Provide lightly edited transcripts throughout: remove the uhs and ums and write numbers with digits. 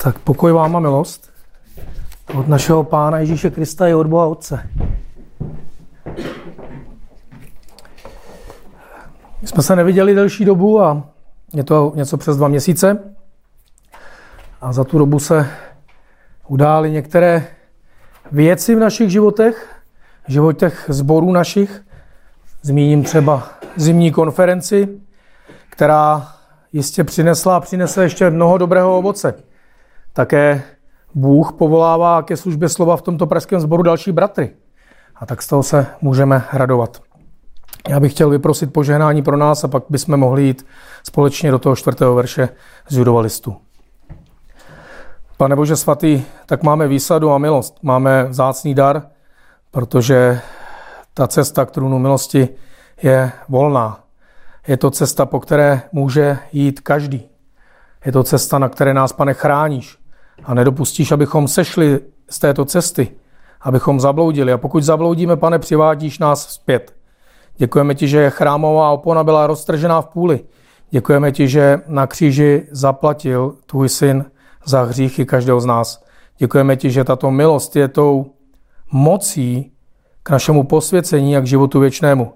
Tak pokoj vám a milost od našeho Pána Ježíše Krista i od Boha Otce. My jsme se neviděli delší dobu a je to něco přes 2 měsíce. A za tu dobu se udály některé věci v našich životech, v životech sborů našich. Zmíním třeba zimní konferenci, která jistě přinesla a přinese ještě mnoho dobrého ovoce. Také Bůh povolává ke službě slova v tomto pražském sboru další bratry. A tak z toho se můžeme radovat. Já bych chtěl vyprosit požehnání pro nás a pak bychom mohli jít společně do toho 4. verše z Judova listu. Pane Bože svatý, tak máme výsadu a milost. Máme vzácný dar, protože ta cesta k trůnu milosti je volná. Je to cesta, po které může jít každý. Je to cesta, na které nás, Pane, chráníš a nedopustíš, abychom sešli z této cesty, abychom zabloudili. A pokud zabloudíme, Pane, přivádíš nás zpět. Děkujeme ti, že chrámová opona byla roztržená v půli. Děkujeme ti, že na kříži zaplatil tvůj syn za hříchy každého z nás. Děkujeme ti, že tato milost je tou mocí k našemu posvěcení a k životu věčnému.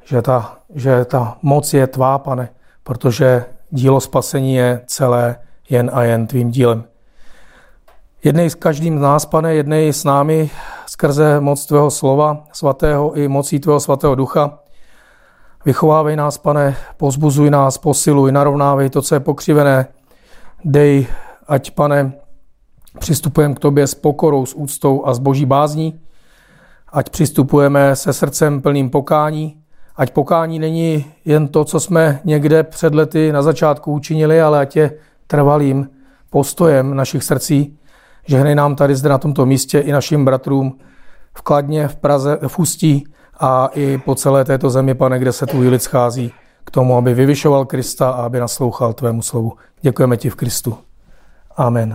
Že ta moc je tvá, Pane, protože dílo spasení je celé jen a jen tvým dílem. Jednej s každým z nás, Pane, jednej s námi skrze moc tvého slova svatého i mocí tvého svatého ducha. Vychovávej nás, Pane, povzbuzuj nás, posiluj, narovnávej to, co je pokřivené. Dej, ať, Pane, přistupujeme k tobě s pokorou, s úctou a s boží bázní. Ať přistupujeme se srdcem plným pokání. Ať pokání není jen to, co jsme někde před lety na začátku učinili, ale ať je trvalým postojem našich srdcí. Žehnej nám tady zde na tomto místě i našim bratrům v Kladně, v Praze, v Ústí a i po celé této zemi, Pane, kde se tvůj lid schází k tomu, aby vyvyšoval Krista a aby naslouchal tvému slovu. Děkujeme ti v Kristu. Amen.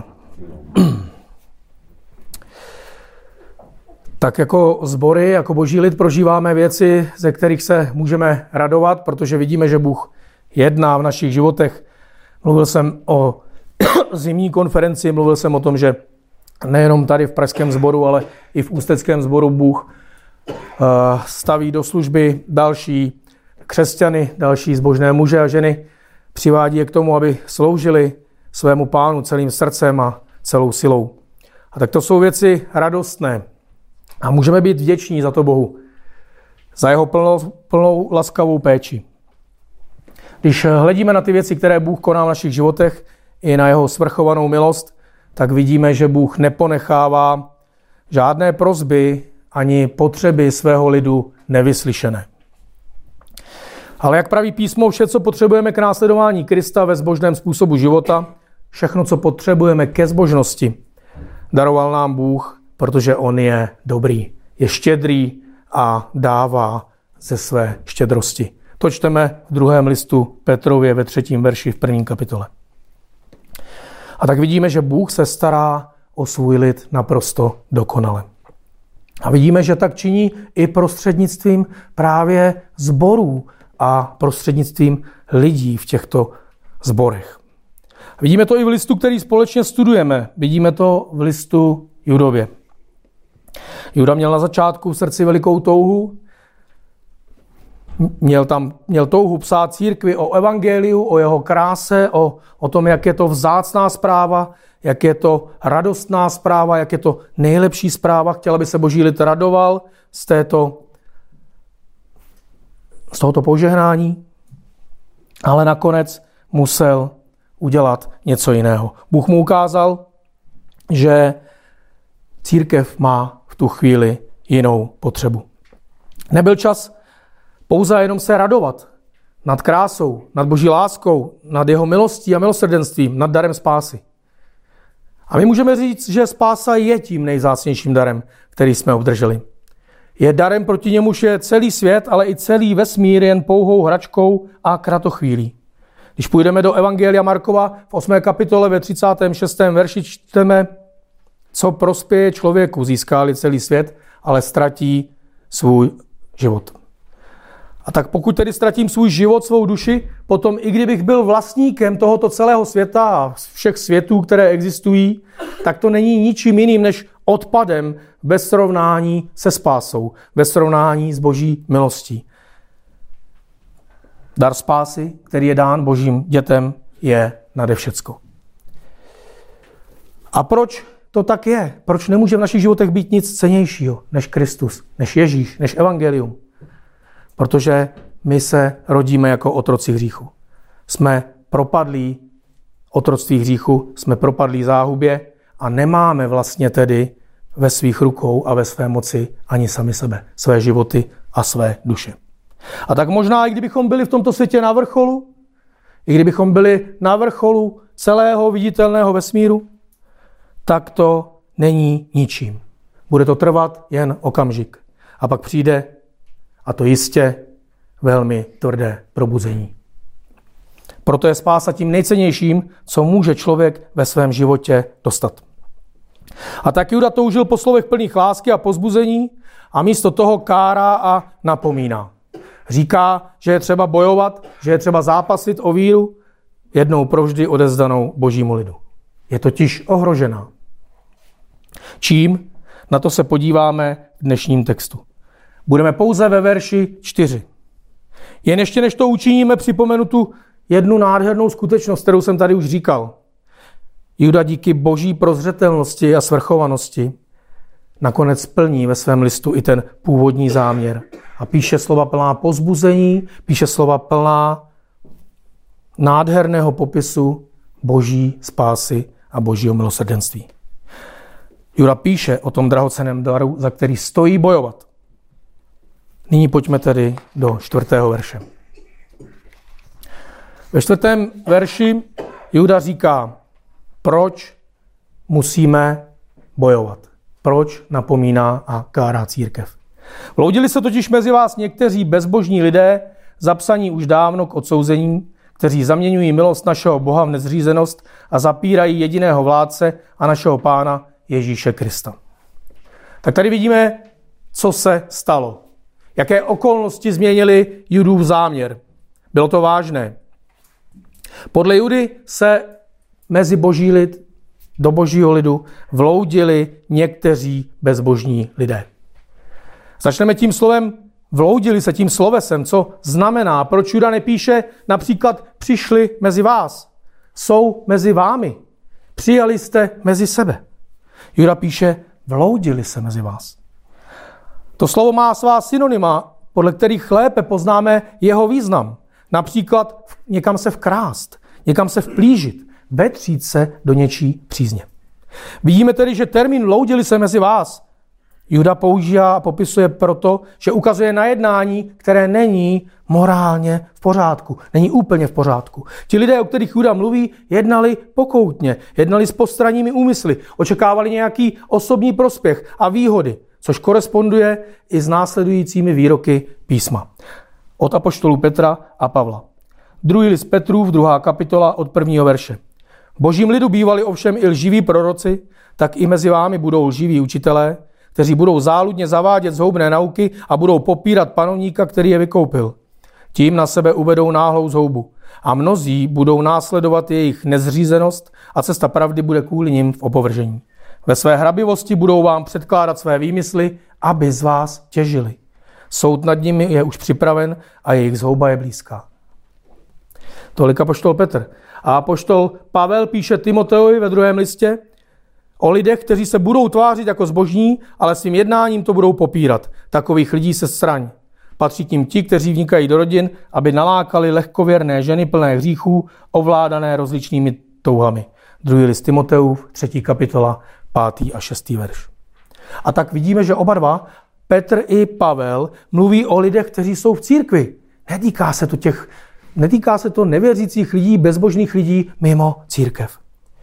Tak jako sbory, jako boží lid prožíváme věci, ze kterých se můžeme radovat, protože vidíme, že Bůh jedná v našich životech. Mluvil jsem o zimní konferenci, mluvil jsem o tom, že nejenom tady v pražském sboru, ale i v ústeckém sboru Bůh staví do služby další křesťany, další zbožné muže a ženy, přivádí je k tomu, aby sloužili svému Pánu celým srdcem a celou silou. A tak to jsou věci radostné. A můžeme být vděční za to Bohu, za jeho plnou laskavou péči. Když hledíme na ty věci, které Bůh koná v našich životech, i na jeho svrchovanou milost, tak vidíme, že Bůh neponechává žádné prosby ani potřeby svého lidu nevyslyšené. Ale jak praví písmo, vše, co potřebujeme k následování Krista ve zbožném způsobu života, všechno, co potřebujeme ke zbožnosti, daroval nám Bůh, protože on je dobrý, je štědrý a dává ze své štědrosti. To čteme v 2. listu Petrově ve 3. verši v 1. kapitole. A tak vidíme, že Bůh se stará o svůj lid naprosto dokonale. A vidíme, že tak činí i prostřednictvím právě sborů a prostřednictvím lidí v těchto sborech. Vidíme to i v listu, který společně studujeme. Vidíme to v listu Judově. Juda měl na začátku v srdci velikou touhu. Měl touhu psát církvi o evangeliu, o jeho kráse, o tom, jak je to vzácná zpráva, jak je to radostná zpráva, jak je to nejlepší zpráva. Chtěl, aby se boží lid radoval z tohoto požehnání, ale nakonec musel udělat něco jiného. Bůh mu ukázal, že církev má v tu chvíli jinou potřebu. Nebyl čas pouze jenom se radovat nad krásou, nad boží láskou, nad jeho milostí a milosrdenstvím, nad darem spásy. A my můžeme říct, že spása je tím nejvzácnějším darem, který jsme obdrželi. Je darem, proti němuž je celý svět, ale i celý vesmír jen pouhou hračkou a kratochvílí. Když půjdeme do Evangelia Markova v 8. kapitole ve 36. verši čteme, co prospěje člověku, získá-li celý svět, ale ztratí svůj život. A tak pokud tedy ztratím svůj život, svou duši, potom i kdybych byl vlastníkem tohoto celého světa a všech světů, které existují, tak to není ničím jiným než odpadem bez srovnání se spásou, bez srovnání s Boží milostí. Dar spásy, který je dán Božím dětem, je nade všecko. A proč to tak je? Proč nemůže v našich životech být nic cennějšího než Kristus, než Ježíš, než evangelium? Protože my se rodíme jako otroci hříchu. Jsme propadlí otroctví hříchu, jsme propadlí záhubě a nemáme vlastně tedy ve svých rukou a ve své moci ani sami sebe, své životy a své duše. A tak možná, i kdybychom byli v tomto světě na vrcholu, i kdybychom byli na vrcholu celého viditelného vesmíru, tak to není ničím. Bude to trvat jen okamžik. A pak přijde, a to jistě, velmi tvrdé probuzení. Proto je spása tím nejcennějším, co může člověk ve svém životě dostat. A tak Juda toužil po slovech plných lásky a pozbuzení a místo toho kárá a napomíná. Říká, že je třeba bojovat, že je třeba zápasit o víru, jednou provždy odevzdanou Božímu lidu. Je totiž ohrožená. Čím? Na to se podíváme v dnešním textu. Budeme pouze ve verši 4. Jen ještě než to učiníme, připomenu tu jednu nádhernou skutečnost, kterou jsem tady už říkal. Juda díky Boží prozřetelnosti a svrchovanosti nakonec splní ve svém listu i ten původní záměr. A píše slova plná povzbuzení, píše slova plná nádherného popisu Boží spásy a Božího milosrdenství. Juda píše o tom drahocenném daru, za který stojí bojovat. Nyní pojďme tedy do 4. verše. Ve 4. verši Juda říká, proč musíme bojovat. Proč napomíná a kárá církev. Vloudili se totiž mezi vás někteří bezbožní lidé, zapsaní už dávno k odsouzení, kteří zaměňují milost našeho Boha v nezřízenost a zapírají jediného vládce a našeho Pána Ježíše Krista. Tak tady vidíme, co se stalo. Jaké okolnosti změnily Judův záměr. Bylo to vážné. Podle Judy se mezi boží lid, do božího lidu vloudili někteří bezbožní lidé. Začneme tím slovem, vloudili se tím slovesem, co znamená, proč Juda nepíše například přišli mezi vás, jsou mezi vámi, přijali jste mezi sebe. Juda píše, vloudili se mezi vás. To slovo má svá synonyma, podle kterých lépe poznáme jeho význam. Například někam se vkrást, někam se vplížit, vetřít se do něčí přízně. Vidíme tedy, že termín vloudili se mezi vás Juda používá a popisuje proto, že ukazuje na jednání, které není morálně v pořádku. Není úplně v pořádku. Ti lidé, o kterých Juda mluví, jednali pokoutně, jednali s postranními úmysly, očekávali nějaký osobní prospěch a výhody, což koresponduje i s následujícími výroky písma. Od apoštolů Petra a Pavla. 2. list Petrův, 2. kapitola od 1. verše. V božím lidu bývali ovšem i lživí proroci, tak i mezi vámi budou lživí učitelé, kteří budou záludně zavádět zhoubné nauky a budou popírat panovníka, který je vykoupil. Tím na sebe uvedou náhlou zhoubu. A mnozí budou následovat jejich nezřízenost a cesta pravdy bude kvůli nim v opovržení. Ve své hrabivosti budou vám předkládat své výmysly, aby z vás těžili. Soud nad nimi je už připraven a jejich zhouba je blízká. Tolik apoštol Petr. A apoštol Pavel píše Timoteovi ve 2. listě o lidech, kteří se budou tvářit jako zbožní, ale svým jednáním to budou popírat. Takových lidí se straň. Patří tím ti, kteří vnikají do rodin, aby nalákali lehkověrné ženy plné hříchů, ovládané rozličnými touhami. 2. list Timoteův, 3. kapitola, 5. a 6. verš. A tak vidíme, že oba dva, Petr i Pavel, mluví o lidech, kteří jsou v církvi. Netýká se to nevěřících lidí, bezbožných lidí mimo církev.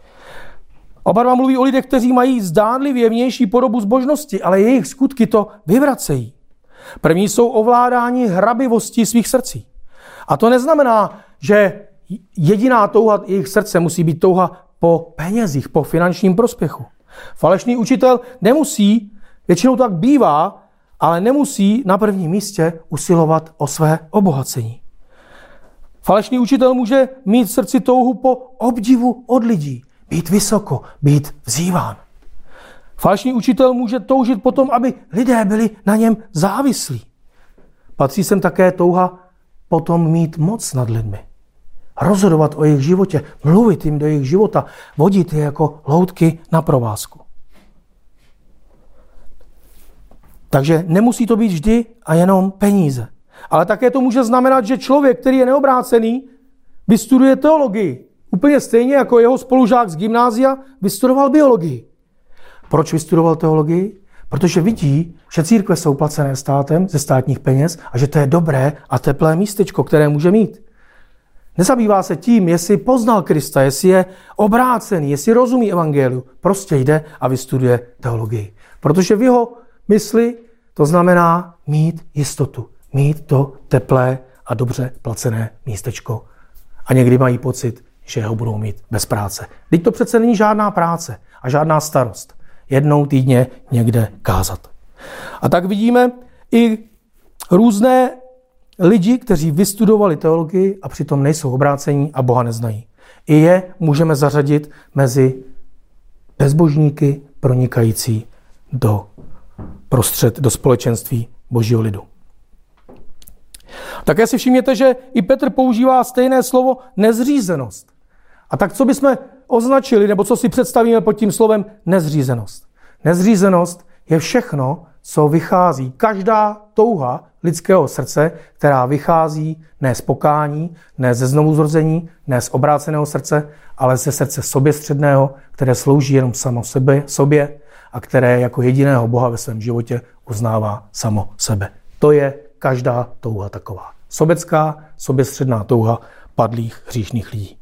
Oba dva mluví o lidech, kteří mají zdánlivě vnější podobu zbožnosti, ale jejich skutky to vyvracejí. První jsou ovládáni hrabivostí svých srdcí. A to neznamená, že jediná touha jejich srdce musí být touha po penězích, po finančním prospěchu. Falešný učitel nemusí, většinou tak bývá, ale nemusí na prvním místě usilovat o své obohacení. Falešný učitel může mít v srdci touhu po obdivu od lidí, být vysoko, být vzýván. Falešný učitel může toužit potom, aby lidé byli na něm závislí. Patří sem také touha potom mít moc nad lidmi. Rozhodovat o jejich životě, mluvit jim do jejich života, vodit je jako loutky na provázku. Takže nemusí to být vždy a jenom peníze. Ale také to může znamenat, že člověk, který je neobrácený, vystuduje teologii. Úplně stejně jako jeho spolužák z gymnázia vystudoval biologii. Proč vystudoval teologii? Protože vidí, že církve jsou placené státem ze státních peněz a že to je dobré a teplé místečko, které může mít. Nezabývá se tím, jestli poznal Krista, jestli je obrácený, jestli rozumí evangeliu. Prostě jde a vystuduje teologii. Protože v jeho mysli to znamená mít jistotu, mít to teplé a dobře placené místečko. A někdy mají pocit, že ho budou mít bez práce. Vždyť to přece není žádná práce a žádná starost. Jednou týdně někde kázat. A tak vidíme i různé lidi, kteří vystudovali teologii a přitom nejsou obrácení a Boha neznají. I je můžeme zařadit mezi bezbožníky pronikající do společenství Božího lidu. Také si všimněte, že i Petr používá stejné slovo nezřízenost. A tak co bychom označili, nebo co si představíme pod tím slovem nezřízenost? Nezřízenost je všechno, co vychází, každá touha lidského srdce, která vychází ne z pokání, ne ze znovuzrození, ne z obráceného srdce, ale ze srdce soběstředného, které slouží jenom samo sobě a které jako jediného Boha ve svém životě uznává samo sebe. To je každá touha taková. Sobecká, soběstředná touha padlých hříšných lidí.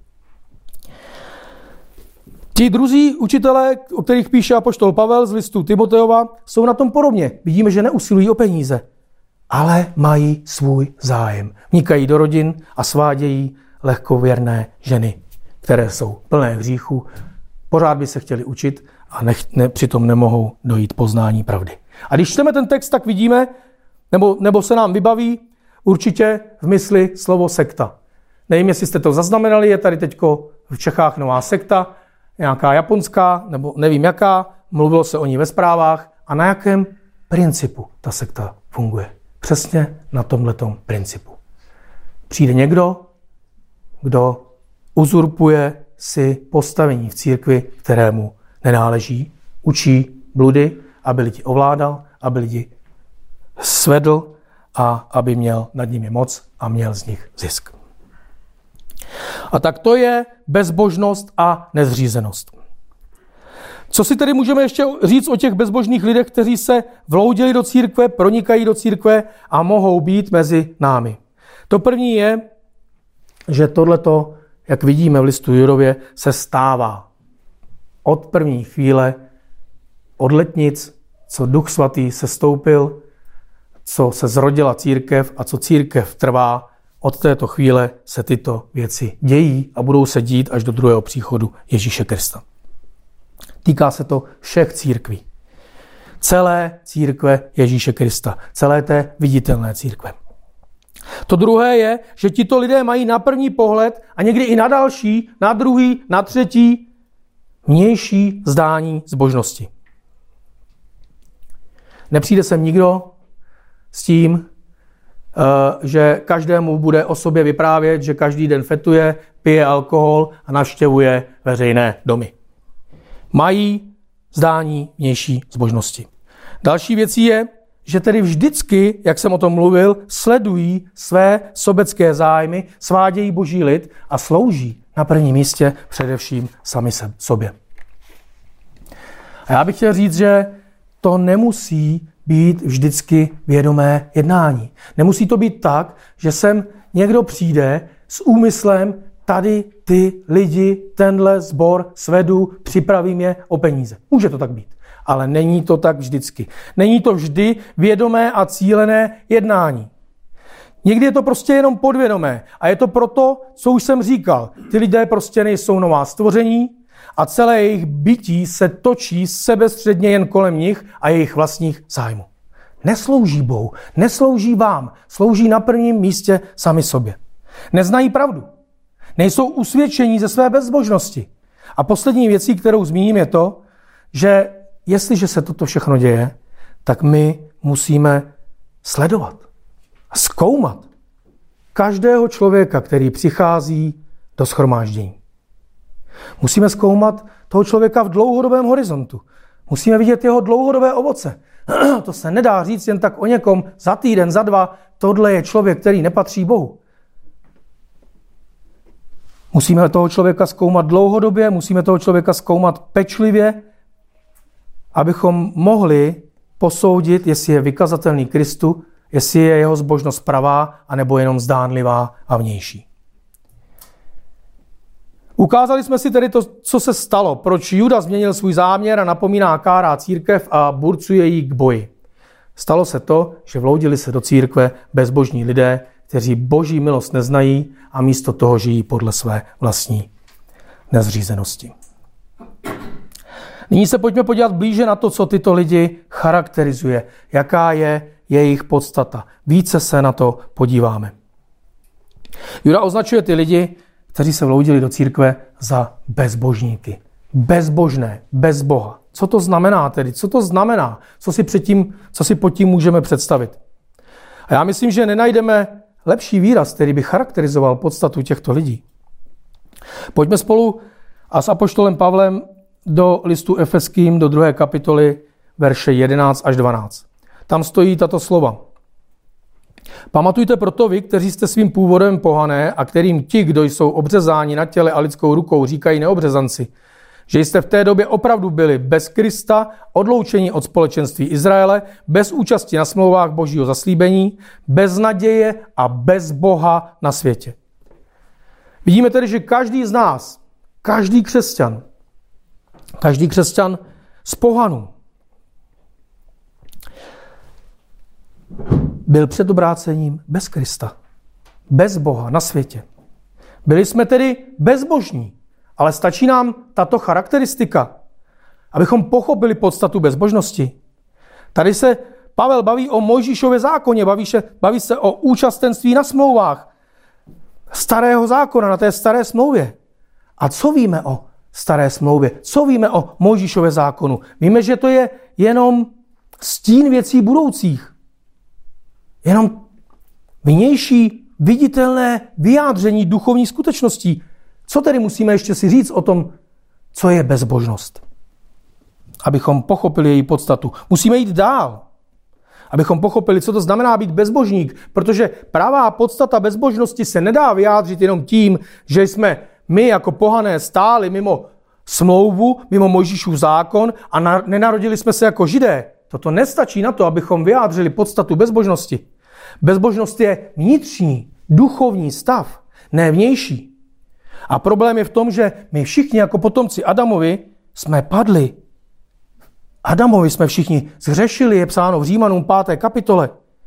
Ti druzí učitelé, o kterých píše apoštol Pavel z listu Timoteova, jsou na tom podobně. Vidíme, že neusilují o peníze, ale mají svůj zájem. Vnikají do rodin a svádějí lehkověrné ženy, které jsou plné hříchu, pořád by se chtěli učit a přitom nemohou dojít poznání pravdy. A když čteme ten text, tak vidíme, nebo se nám vybaví určitě v mysli slovo sekta. Nevím, jestli jste to zaznamenali, je tady teďko v Čechách nová sekta, nějaká japonská, nebo nevím jaká, mluvilo se o ní ve zprávách a na jakém principu ta sekta funguje. Přesně na tomhletom principu. Přijde někdo, kdo uzurpuje si postavení v církvi, kterému nenáleží, učí bludy, aby lidi ovládal, aby lidi svedl a aby měl nad nimi moc a měl z nich zisk. A tak to je bezbožnost a nezřízenost. Co si tedy můžeme ještě říct o těch bezbožných lidech, kteří se vloudili do církve, pronikají do církve a mohou být mezi námi? To první je, že tohleto, jak vidíme v listu Jurově, se stává. Od první chvíle, od letnic, co Duch Svatý se stoupil, co se zrodila církev a co církev trvá, od této chvíle se tyto věci dějí a budou se dít až do druhého příchodu Ježíše Krista. Týká se to všech církví. Celé církve Ježíše Krista. Celé té viditelné církve. To druhé je, že tito lidé mají na první pohled a někdy i na další, na druhý, na třetí vnější zdání zbožnosti. Nepřijde sem nikdo s tím, že každému bude o sobě vyprávět, že každý den fetuje, pije alkohol a navštěvuje veřejné domy. Mají zdání vnější zbožnosti. Další věcí je, že tedy vždycky, jak jsem o tom mluvil, sledují své sobecké zájmy, svádějí Boží lid a slouží na prvním místě především sami sobě. A já bych chtěl říct, že to nemusí být vždycky vědomé jednání. Nemusí to být tak, že sem někdo přijde s úmyslem, tady ty lidi, tenhle sbor svedu, připravím je o peníze. Může to tak být, ale není to tak vždycky. Není to vždy vědomé a cílené jednání. Někdy je to prostě jenom podvědomé a je to proto, co už jsem říkal. Ty lidé prostě nejsou nová stvoření a celé jejich bytí se točí sebestředně jen kolem nich a jejich vlastních zájmů. Neslouží Bohu, neslouží vám, slouží na prvním místě sami sobě. Neznají pravdu, nejsou usvědčení ze své bezbožnosti. A poslední věcí, kterou zmíním, je to, že jestliže se toto všechno děje, tak my musíme sledovat a zkoumat každého člověka, který přichází do shromáždění. Musíme zkoumat toho člověka v dlouhodobém horizontu. Musíme vidět jeho dlouhodobé ovoce. To se nedá říct jen tak o někom za týden, za dva, tohle je člověk, který nepatří Bohu. Musíme toho člověka zkoumat dlouhodobě, musíme toho člověka zkoumat pečlivě, abychom mohli posoudit, jestli je vykazatelný Kristu, jestli je jeho zbožnost pravá, anebo jenom zdánlivá a vnější. Ukázali jsme si tedy to, co se stalo, proč Juda změnil svůj záměr a napomíná kárá církev a burcuje ji k boji. Stalo se to, že vloudili se do církve bezbožní lidé, kteří boží milost neznají a místo toho žijí podle své vlastní nezřízenosti. Nyní se pojďme podívat blíže na to, co tyto lidi charakterizuje, jaká je jejich podstata. Více se na to podíváme. Juda označuje ty lidi, kteří se vloudili do církve, za bezbožníky. Bezbožné, bez Boha. Co to znamená tedy? Co to znamená? Co si pod tím můžeme představit? A já myslím, že nenajdeme lepší výraz, který by charakterizoval podstatu těchto lidí. Pojďme spolu a s apoštolem Pavlem do listu Efeským, do 2. kapitoly, verše 11 až 12. Tam stojí tato slova. Pamatujte proto vy, kteří jste svým původem pohané a kterým ti, kdo jsou obřezáni na těle a lidskou rukou, říkají neobřezanci, že jste v té době opravdu byli bez Krista, odloučení od společenství Izraele, bez účasti na smlouvách božího zaslíbení, bez naděje a bez Boha na světě. Vidíme tedy, že každý z nás, každý křesťan z pohanů byl před obrácením bez Krista, bez Boha na světě. Byli jsme tedy bezbožní, ale stačí nám tato charakteristika, abychom pochopili podstatu bezbožnosti. Tady se Pavel baví o Mojžíšově zákoně, baví se o účastenství na smlouvách starého zákona, na té staré smlouvě. A co víme o staré smlouvě? Co víme o Mojžíšově zákonu? Víme, že to je jenom stín věcí budoucích. Jenom vnější, viditelné vyjádření duchovních skutečností. Co tedy musíme ještě si říct o tom, co je bezbožnost? Abychom pochopili její podstatu. Musíme jít dál. Abychom pochopili, co to znamená být bezbožník. Protože pravá podstata bezbožnosti se nedá vyjádřit jenom tím, že jsme my jako pohané stáli mimo smlouvu, mimo Mojžíšův zákon a nenarodili jsme se jako Židé. Toto nestačí na to, abychom vyjádřili podstatu bezbožnosti. Bezbožnost je vnitřní, duchovní stav, ne vnější. A problém je v tom, že my všichni jako potomci Adamovi jsme padli. Adamovi jsme všichni zhřešili, je psáno v Římanům 5. kapitole.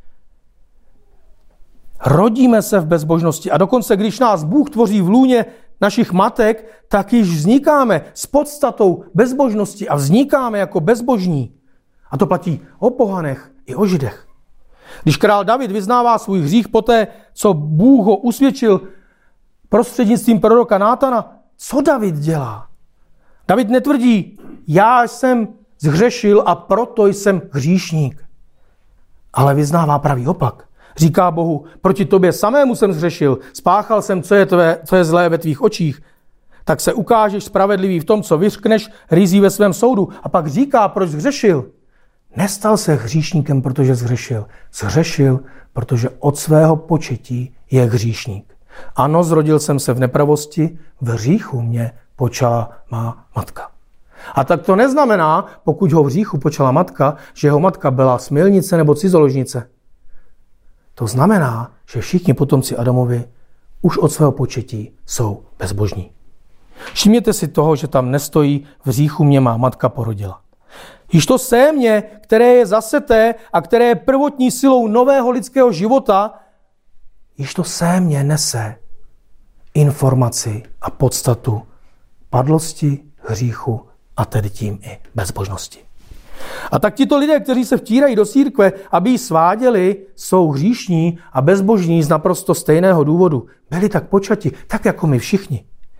Rodíme se v bezbožnosti a dokonce, když nás Bůh tvoří v lůně našich matek, tak již vznikáme s podstatou bezbožnosti a vznikáme jako bezbožní. A to platí o pohanech i o Židech. Když král David vyznává svůj hřích poté, co Bůh ho usvědčil prostřednictvím proroka Nátana, co David dělá? David netvrdí, já jsem zhřešil a proto jsem hříšník. Ale vyznává pravý opak. Říká Bohu, proti tobě samému jsem zhřešil, spáchal jsem, co je zlé ve tvých očích. Tak se ukážeš spravedlivý v tom, co vyřkneš, rizí ve svém soudu. A pak říká, proč zhřešil. Nestal se hříšníkem, protože zhřešil. Zhřešil, protože od svého početí je hříšník. Ano, zrodil jsem se v nepravosti, v hříchu mě počala má matka. A tak to neznamená, pokud ho v hříchu počala matka, že jeho matka byla smilnice nebo cizoložnice. To znamená, že všichni potomci Adamovi už od svého početí jsou bezbožní. Všimněte si toho, že tam nestojí v hříchu mě má matka porodila. Již to sémě, které je zaseté a které je prvotní silou nového lidského života, již to sémě nese informaci a podstatu padlosti, hříchu a tedy tím i bezbožnosti. A tak tito lidé, kteří se vtírají do církve, aby ji sváděli, jsou hříšní a bezbožní z naprosto stejného důvodu. Byli tak počati, tak jako my všichni.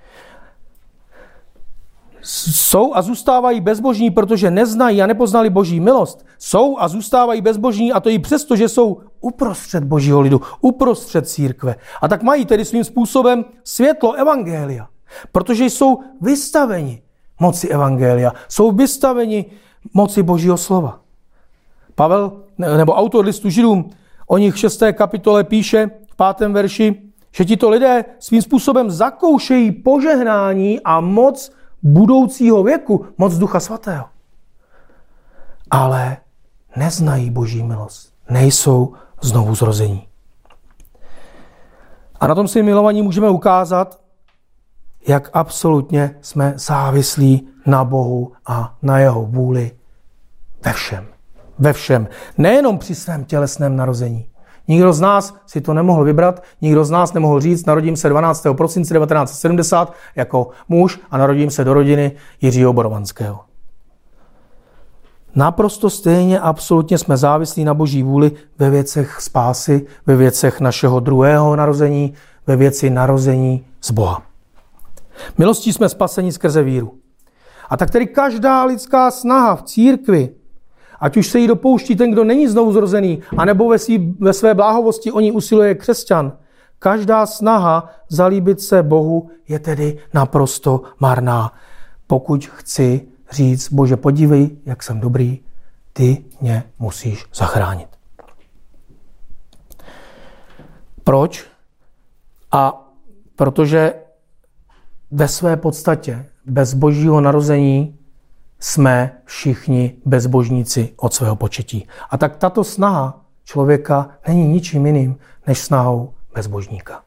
Jsou a zůstávají bezbožní, protože neznají a nepoznali Boží milost. Jsou a zůstávají bezbožní, a to i přesto, že jsou uprostřed Božího lidu, uprostřed církve. A tak mají tedy svým způsobem světlo evangelia, protože jsou vystaveni moci evangelia, jsou vystaveni moci Božího slova. Pavel, nebo autor listu Židům, o nich v 6. kapitole píše v 5. verši, že tito lidé svým způsobem zakoušejí požehnání a moc budoucího věku, moc Ducha Svatého. Ale neznají Boží milost, nejsou znovu zrození. A na tom si, milovaní, můžeme ukázat, jak absolutně jsme závislí na Bohu a na jeho vůli ve všem. Ve všem. Nejenom při svém tělesném narození. Nikdo z nás si to nemohl vybrat, nikdo z nás nemohl říct, narodím se 12. prosince 1970 jako muž a narodím se do rodiny Jiřího Borovanského. Naprosto stejně absolutně jsme závislí na Boží vůli ve věcech spásy, ve věcech našeho druhého narození, ve věci narození z Boha. Milostí jsme spaseni skrze víru. A tak tedy každá lidská snaha v církvi, ať už se jí dopouští ten, kdo není znovu zrozený, anebo ve své bláhovosti o ní usiluje křesťan, každá snaha zalíbit se Bohu je tedy naprosto marná. Pokud chci říct, Bože, podívej, jak jsem dobrý, ty mě musíš zachránit. Proč? A protože ve své podstatě bez Božího narození jsme všichni bezbožníci od svého početí. A tak tato snaha člověka není ničím jiným než snahou bezbožníka.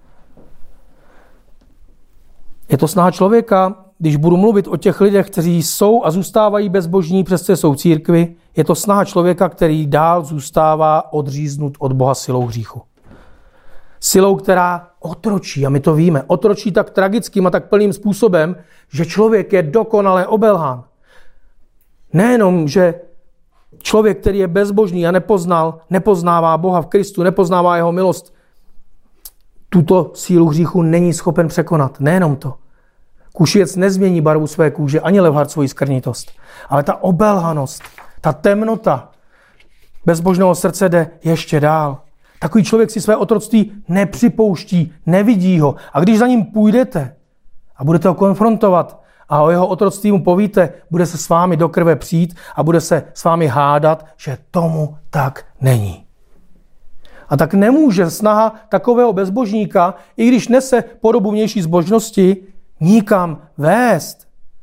Je to snaha člověka, když budu mluvit o těch lidech, kteří jsou a zůstávají bezbožní, přestože jsou v církvi, je to snaha člověka, který dál zůstává odříznut od Boha silou hříchu. Silou, která otročí, a my to víme, otročí tak tragickým a tak plným způsobem, že člověk je dokonale obelhán. Nejenom, že člověk, který je bezbožný a nepoznává Boha v Kristu, nepoznává jeho milost, tuto sílu hříchu není schopen překonat. Nejenom to. Kušiec nezmění barvu své kůže, ani levhart svoji skrnitost. Ale ta obelhanost, ta temnota bezbožného srdce jde ještě dál. Takový člověk si své otroctví nepřipouští, nevidí ho. A když za ním půjdete a budete ho konfrontovat a o jeho otroctví mu povíte, bude se s vámi do krve přijít a bude se s vámi hádat, že tomu tak není. A tak nemůže snaha takového bezbožníka, i když nese podobu vnější zbožnosti, nikam vést.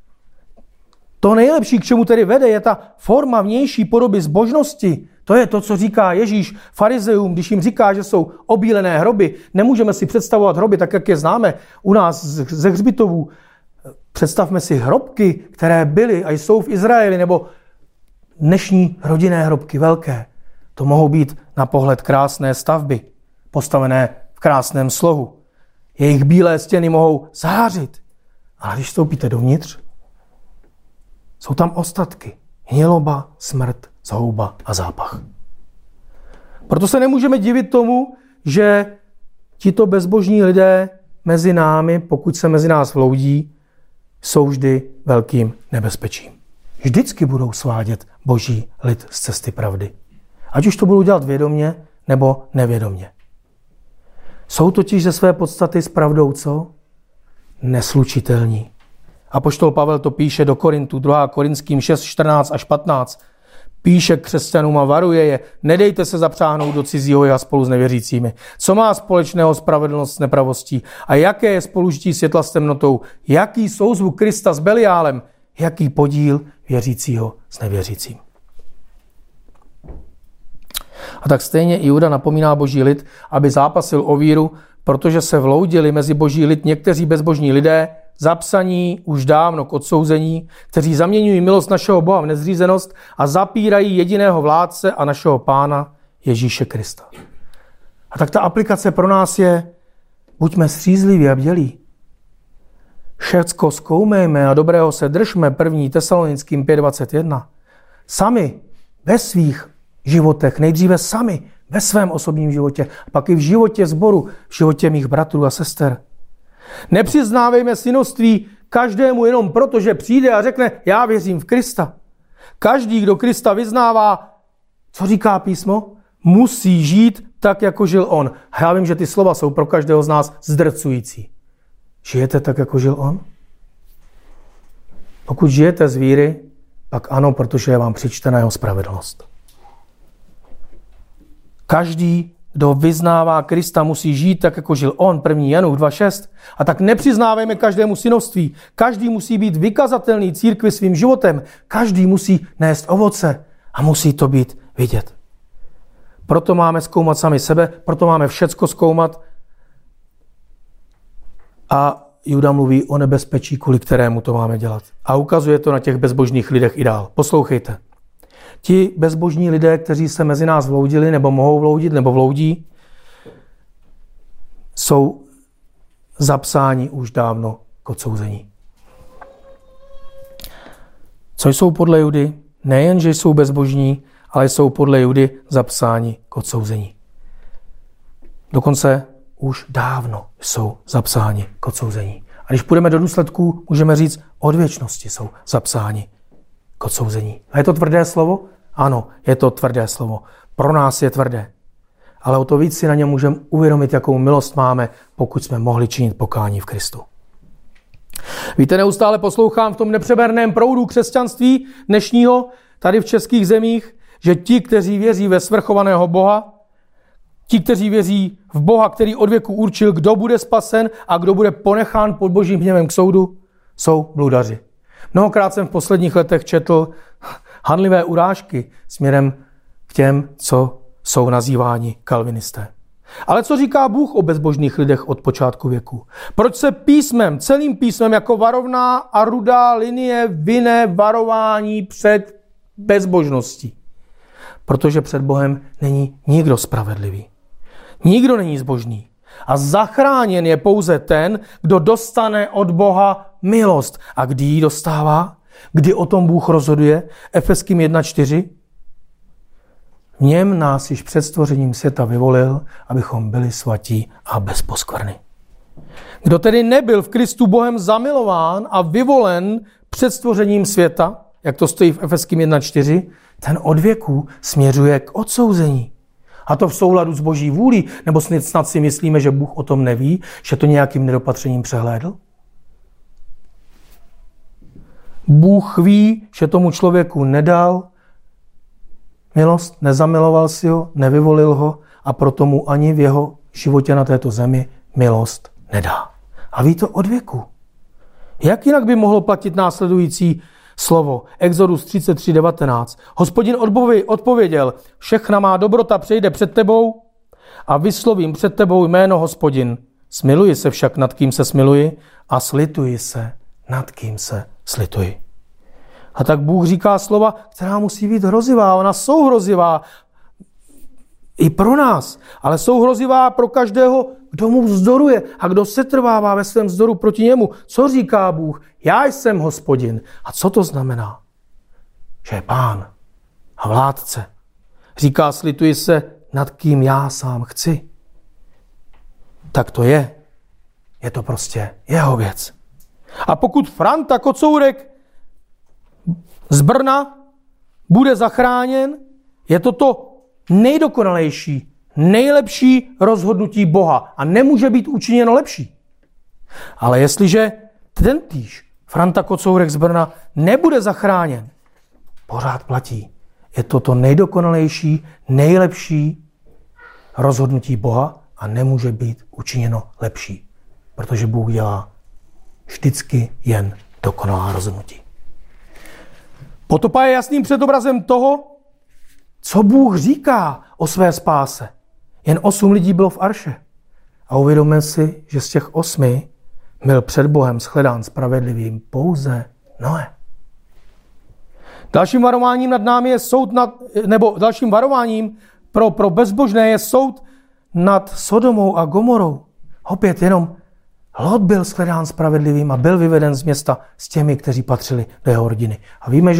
To nejlepší, k čemu tedy vede, je ta forma vnější podoby zbožnosti. To je to, co říká Ježíš farizeům, když jim říká, že jsou obílené hroby. Nemůžeme si představovat hroby tak, jak je známe u nás ze hřbitovů. Představme si hrobky, které byly a jsou v Izraeli, nebo dnešní rodinné hrobky velké. To mohou být na pohled krásné stavby, postavené v krásném slohu. Jejich bílé stěny mohou zářit. Ale když vstoupíte dovnitř, jsou tam ostatky. Hniloba, smrt, zhouba a zápach. Proto se nemůžeme divit tomu, že tito bezbožní lidé mezi námi, pokud se mezi nás vloudí, jsou vždy velkým nebezpečím. Vždycky budou svádět Boží lid z cesty pravdy. Ať už to budou dělat vědomě nebo nevědomě. Jsou totiž ze své podstaty s pravdou co? Neslučitelní. Apoštol Pavel to píše do Korintu, 2. Korinským 6, 14 až 15. Píše křesťanům a varuje je, nedejte se zapřáhnout do cizího jiha spolu s nevěřícími. Co má společného spravedlnost s nepravostí? A jaké je spolužití světla s temnotou? Jaký souzvuk Krista s Beliálem? Jaký podíl věřícího s nevěřícím? A tak stejně i Juda napomíná Boží lid, aby zápasil o víru, protože se vloudili mezi Boží lid někteří bezbožní lidé, zapsaní už dávno k odsouzení, kteří zaměňují milost našeho Boha v nezřízenost a zapírají jediného vládce a našeho Pána Ježíše Krista. A tak ta aplikace pro nás je, buďme střízliví a bdělí. Všecko zkoumejme a dobrého se držme, 1. Tesalonickým 5.21. sami ve svých životech, nejdříve sami ve svém osobním životě, a pak i v životě sboru, v životě mých bratrů a sester. Nepřiznávejme synoství každému jenom proto, že přijde a řekne, já věřím v Krista. Každý, kdo Krista vyznává, co říká písmo, musí žít tak, jako žil on. A já vím, že ty slova jsou pro každého z nás zdrcující. Žijete tak, jako žil on? Pokud žijete z víry, pak ano, protože je vám přičtena jeho spravedlnost. Každý, kdo vyznává Krista, musí žít tak, jako žil on, 1. Janův 2.6. A tak nepřiznávejme každému synovství. Každý musí být vykazatelný církvi svým životem. Každý musí nést ovoce a musí to být vidět. Proto máme zkoumat sami sebe, proto máme všecko zkoumat. A Juda mluví o nebezpečí, kvůli kterému to máme dělat. A ukazuje to na těch bezbožných lidech i dál. Poslouchejte. Ti bezbožní lidé, kteří se mezi nás vloudili, nebo mohou vloudit, nebo vloudí, jsou zapsáni už dávno k odsouzení. Co jsou podle Judy? Nejen, že jsou bezbožní, ale jsou podle Judy zapsáni k odsouzení. Dokonce už dávno jsou zapsáni k odsouzení. A když půjdeme do důsledků, můžeme říct, od věčnosti jsou zapsáni k odsouzení. A je to tvrdé slovo? Ano, je to tvrdé slovo. Pro nás je tvrdé. Ale o to víc si na něm můžeme uvědomit, jakou milost máme, pokud jsme mohli činit pokání v Kristu. Víte, neustále poslouchám v tom nepřeberném proudu křesťanství dnešního, tady v českých zemích, že ti, kteří věří ve svrchovaného Boha, ti, kteří věří v Boha, který od věku určil, kdo bude spasen a kdo bude ponechán pod božím hněvem k soudu, jsou bludaři. Mnohokrát jsem v posledních letech četl hanlivé urážky směrem k těm, co jsou nazýváni kalvinisté. Ale co říká Bůh o bezbožných lidech od počátku věku? Proč se písmem, celým písmem jako varovná a rudá linie vine varování před bezbožností? Protože před Bohem není nikdo spravedlivý. Nikdo není zbožný. A zachráněn je pouze ten, kdo dostane od Boha milost. A kdy ji dostává? Kdy o tom Bůh rozhoduje? Efeským 1.4. V něm nás již před stvořením světa vyvolil, abychom byli svatí a bez poskvrny. Kdo tedy nebyl v Kristu Bohem zamilován a vyvolen před stvořením světa, jak to stojí v Efeským 1.4, ten od věku směřuje k odsouzení. A to v souladu s Boží vůlí, nebo snad si myslíme, že Bůh o tom neví, že to nějakým nedopatřením přehlédl? Bůh ví, že tomu člověku nedal milost, nezamiloval si ho, nevyvolil ho a proto mu ani v jeho životě na této zemi milost nedá. A ví to od věku. Jak jinak by mohlo platit následující slovo? Exodus 33.19. Hospodin odpověděl, všechna má dobrota přejde před tebou a vyslovím před tebou jméno Hospodin. Smiluji se však nad kým se smiluji a slituji se nad kým se slituji. A tak Bůh říká slova, která musí být hrozivá. Ona jsou hrozivá i pro nás, ale jsou hrozivá pro každého, kdo mu vzdoruje a kdo setrvává ve svém vzdoru proti němu. Co říká Bůh? Já jsem Hospodin. A co to znamená? Že je Pán a vládce. Říká, slituji se nad kým já sám chci. Tak to je. Je to prostě jeho věc. A pokud Franta Kocourek z Brna bude zachráněn, je to nejdokonalejší, nejlepší rozhodnutí Boha a nemůže být učiněno lepší. Ale jestliže tentýž Franta Kocourek z Brna nebude zachráněn, pořád platí. Je to nejdokonalejší, nejlepší rozhodnutí Boha a nemůže být učiněno lepší, protože Bůh dělá vždycky jen dokonalá rozhodnutí. Potopa je jasným předobrazem toho, co Bůh říká o své spáse. Jen 8 lidí bylo v arše. A uvědomme si, že z těch 8 byl před Bohem shledán spravedlivým pouze Noé. Dalším varováním nad námi je soud dalším varováním pro bezbožné je soud nad Sodomou a Gomorou. Opět jenom Lot byl shledán spravedlivým a byl vyveden z města s těmi, kteří patřili do jeho rodiny. A víme, že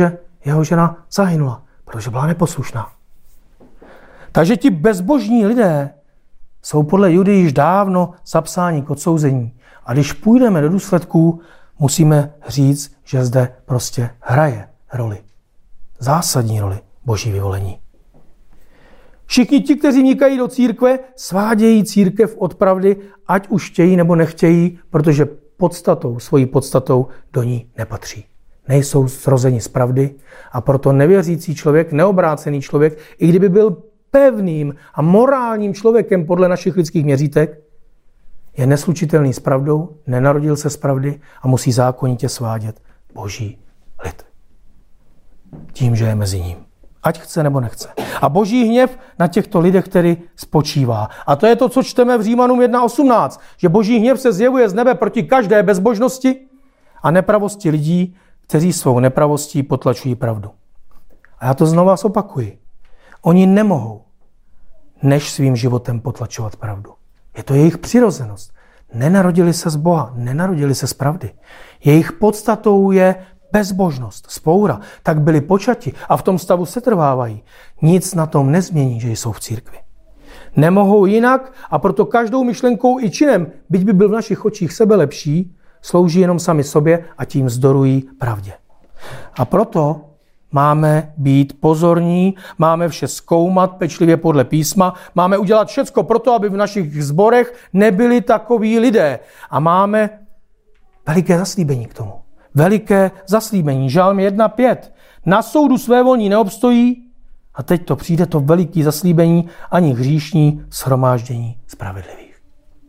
jeho žena zahynula, protože byla neposlušná. Takže ti bezbožní lidé jsou podle Judy již dávno zapsáni k odsouzení. A když půjdeme do důsledků, musíme říct, že zde prostě hraje roli. Zásadní roli Boží vyvolení. Všichni ti, kteří vnikají do církve, svádějí církev od pravdy, ať už chtějí nebo nechtějí, protože svojí podstatou do ní nepatří. Nejsou zrozeni z pravdy a proto nevěřící člověk, neobrácený člověk, i kdyby byl pevným a morálním člověkem podle našich lidských měřítek, je neslučitelný s pravdou, nenarodil se z pravdy a musí zákonitě svádět Boží lid. Tím, že je mezi ním. Ať chce nebo nechce. A Boží hněv na těchto lidech, který spočívá. A to je to, co čteme v Římanům 1.18, že Boží hněv se zjevuje z nebe proti každé bezbožnosti a nepravosti lidí, kteří svou nepravostí potlačují pravdu. A já to znova zopakuji. Oni nemohou než svým životem potlačovat pravdu. Je to jejich přirozenost. Nenarodili se z Boha, nenarodili se z pravdy. Jejich podstatou je bezbožnost, vzpoura. Tak byli počati a v tom stavu se trvávají. Nic na tom nezmění, že jsou v církvi. Nemohou jinak a proto každou myšlenkou i činem, byť by byl v našich očích sebelepší, slouží jenom sami sobě a tím vzdorují pravdě. A proto máme být pozorní, máme vše zkoumat pečlivě podle písma, máme udělat všecko proto, aby v našich sborech nebyli takoví lidé. A máme veliké zaslíbení k tomu. Veliké zaslíbení. Žalm 1.5. Na soudu svévolní neobstojí a teď to přijde to veliké zaslíbení ani hříšní shromáždění spravedlivých.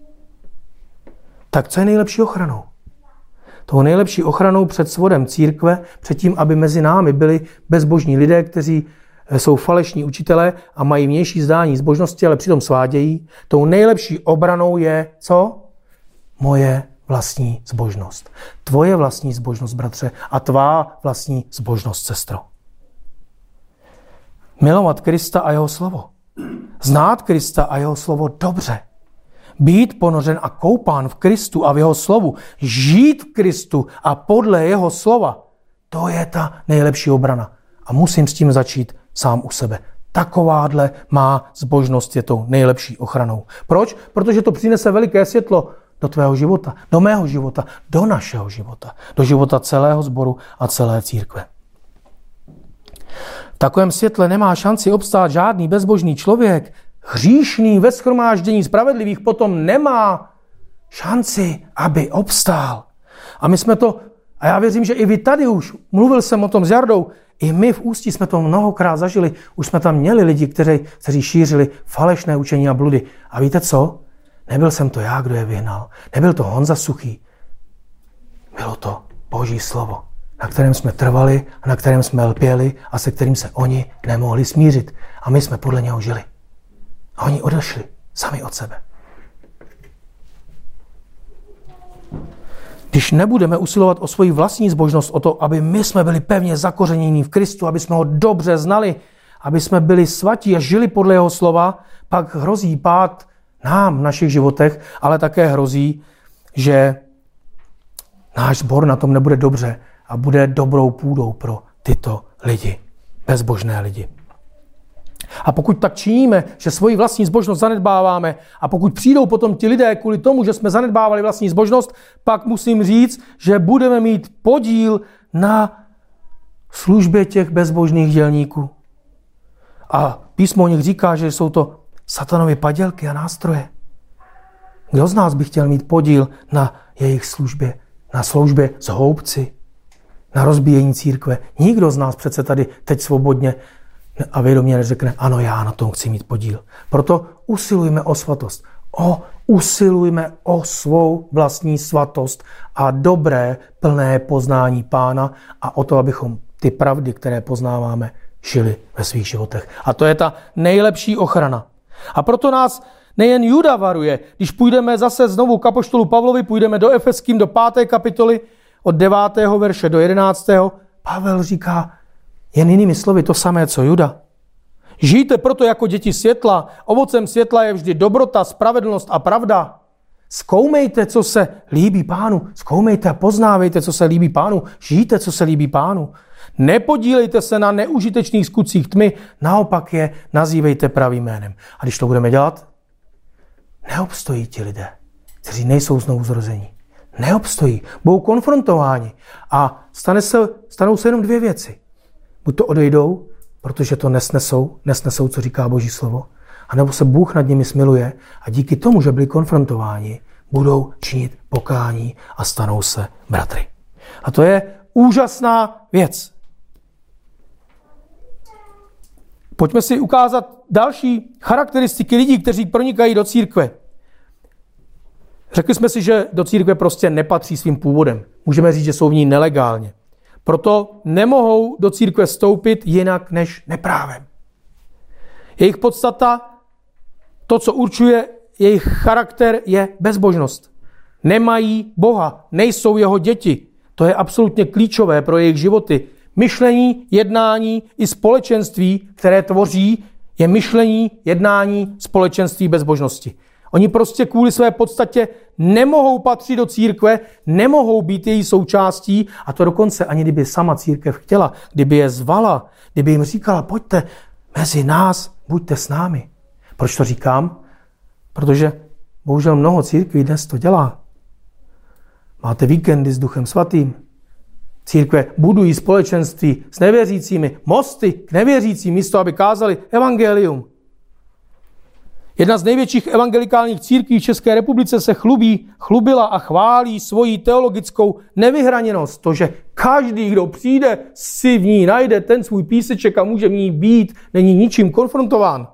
Tak co je nejlepší ochranou? Tou nejlepší ochranou před svodem církve, před tím, aby mezi námi byli bezbožní lidé, kteří jsou falešní učitelé a mají vnější zdání zbožnosti, ale přitom svádějí. Tou nejlepší obranou je co? Moje vlastní zbožnost. Tvoje vlastní zbožnost, bratře, a tvá vlastní zbožnost, sestro. Milovat Krista a jeho slovo. Znát Krista a jeho slovo dobře. Být ponořen a koupán v Kristu a v jeho slovu. Žít v Kristu a podle jeho slova. To je ta nejlepší obrana. A musím s tím začít sám u sebe. Takováhle má zbožnost, je tou nejlepší ochranou. Proč? Protože to přinese veliké světlo do tvého života, do mého života, do našeho života, do života celého sboru a celé církve. V takovém světle nemá šanci obstát žádný bezbožný člověk. Hříšný ve shromáždění spravedlivých potom nemá šanci, aby obstál. A my jsme to, a já věřím, že i vy tady už, mluvil jsem o tom s Jardou, i my v Ústí jsme to mnohokrát zažili, už jsme tam měli lidi, kteří šířili falešné učení a bludy. A víte co? Nebyl jsem to já, kdo je vyhnal. Nebyl to Honza Suchý. Bylo to Boží slovo, na kterém jsme trvali a na kterém jsme lpěli a se kterým se oni nemohli smířit. A my jsme podle něho žili. A oni odešli sami od sebe. Když nebudeme usilovat o svoji vlastní zbožnost, o to, aby my jsme byli pevně zakořenění v Kristu, aby jsme ho dobře znali, aby jsme byli svatí a žili podle jeho slova, pak hrozí pád nám v našich životech, ale také hrozí, že náš sbor na tom nebude dobře a bude dobrou půdou pro tyto lidi, bezbožné lidi. A pokud tak činíme, že svoji vlastní zbožnost zanedbáváme a pokud přijdou potom ti lidé kvůli tomu, že jsme zanedbávali vlastní zbožnost, pak musím říct, že budeme mít podíl na službě těch bezbožných dělníků. A písmo o nich říká, že jsou to satanovy padělky a nástroje. Kdo z nás by chtěl mít podíl na jejich službě, na službě s houbci, na rozbíjení církve? Nikdo z nás přece tady teď svobodně a vědomě neřekne, ano, já na tom chci mít podíl. Proto usilujme o svatost. Usilujme o svou vlastní svatost a dobré, plné poznání Pána a o to, abychom ty pravdy, které poznáváme, žili ve svých životech. A to je ta nejlepší ochrana. A proto nás nejen Juda varuje, když půjdeme zase znovu k apoštolu Pavlovi, půjdeme do Efeským, do 5. kapitoly, od 9. verše do 11. Pavel říká jen jinými slovy to samé, co Juda. Žijte proto jako děti světla, ovocem světla je vždy dobrota, spravedlnost a pravda. Zkoumejte, co se líbí Pánu, zkoumejte a poznávejte, co se líbí Pánu, žijte, co se líbí Pánu. Nepodílejte se na neužitečných skutcích tmy, naopak je nazývejte pravým jménem. A když to budeme dělat, neobstojí ti lidé, kteří nejsou znovu zrození. Neobstojí, budou konfrontováni a stanou se jenom dvě věci. Buď to odejdou, protože to nesnesou, co říká Boží slovo, anebo se Bůh nad nimi smiluje a díky tomu, že byli konfrontováni, budou činit pokání a stanou se bratry. A to je úžasná věc. Pojďme si ukázat další charakteristiky lidí, kteří pronikají do církve. Řekli jsme si, že do církve prostě nepatří svým původem. Můžeme říct, že jsou v ní nelegálně. Proto nemohou do církve vstoupit jinak než neprávem. Jejich podstata, to, co určuje jejich charakter, je bezbožnost. Nemají Boha, nejsou jeho děti. To je absolutně klíčové pro jejich životy. Myšlení, jednání i společenství, které tvoří, je myšlení, jednání, společenství bezbožnosti. Oni prostě kvůli své podstatě nemohou patřit do církve, nemohou být její součástí a to dokonce ani kdyby sama církev chtěla, kdyby je zvala, kdyby jim říkala, pojďte mezi nás, buďte s námi. Proč to říkám? Protože bohužel mnoho církví dnes to dělá. Máte víkendy s Duchem Svatým. Církve budují společenství s nevěřícími, mosty k nevěřícím, místo aby kázali evangelium. Jedna z největších evangelikálních církví v České republice se chlubila a chválí svoji teologickou nevyhraněnost. To, že každý, kdo přijde, si v ní najde ten svůj píseček a může v ní být, není ničím konfrontován.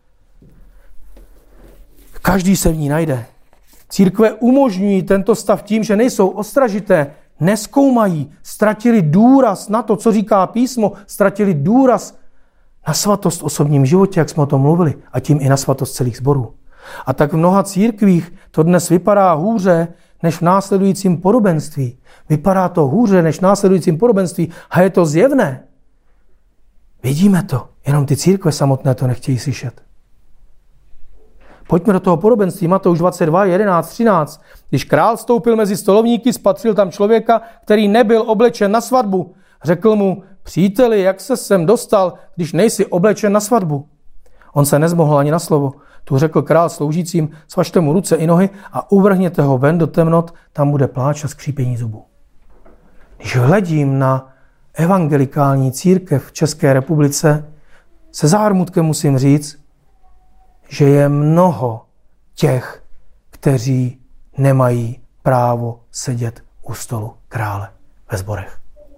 Každý se v ní najde. Církve umožňují tento stav tím, že nejsou ostražité, nezkoumají, ztratili důraz na to, co říká písmo, ztratili důraz na svatost v osobním životě, jak jsme o tom mluvili, a tím i na svatost celých sborů. A tak v mnoha církvích to dnes vypadá hůře než v následujícím podobenství. Vypadá to hůře než v následujícím podobenství a je to zjevné. Vidíme to, jenom ty církve samotné to nechtějí slyšet. Pojďme do toho podobenství, Matouš 22, 11, 13. Když král vstoupil mezi stolovníky, spatřil tam člověka, který nebyl oblečen na svatbu. Řekl mu, příteli, jak se sem dostal, když nejsi oblečen na svatbu? On se nezmohl ani na slovo. Tu řekl král sloužícím, svažte mu ruce i nohy a uvrhněte ho ven do temnot, tam bude pláč a skřípění zubů. Když hledím na evangelikální církev v České republice, se zármutkem musím říct, že je mnoho těch, kteří nemají právo sedět u stolu krále ve sborech.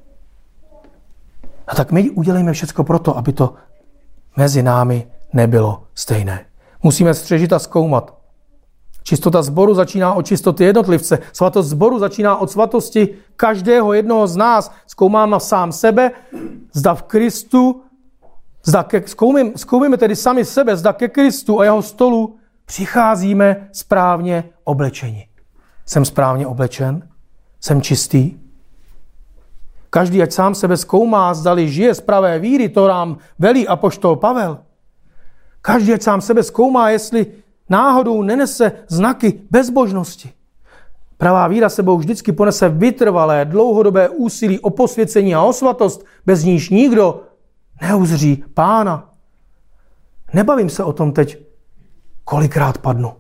A tak my udělejme všecko proto, aby to mezi námi nebylo stejné. Musíme střežit a zkoumat. Čistota sboru začíná od čistoty jednotlivce. Svatost sboru začíná od svatosti každého jednoho z nás. Zkoumáme sám sebe, zda v Kristu, zkoumíme tedy sami sebe, zda ke Kristu a jeho stolu přicházíme správně oblečeni. Jsem správně oblečen? Jsem čistý? Každý, ať sám sebe zkoumá, zdali žije z pravé víry, to nám velí apoštol Pavel. Každý, ať sám sebe zkoumá, jestli náhodou nenese znaky bezbožnosti. Pravá víra sebou vždycky ponese vytrvalé, dlouhodobé úsilí o posvěcení a o svatost, bez níž nikdo neuzří Pána. Nebavím se o tom teď, kolikrát padnu.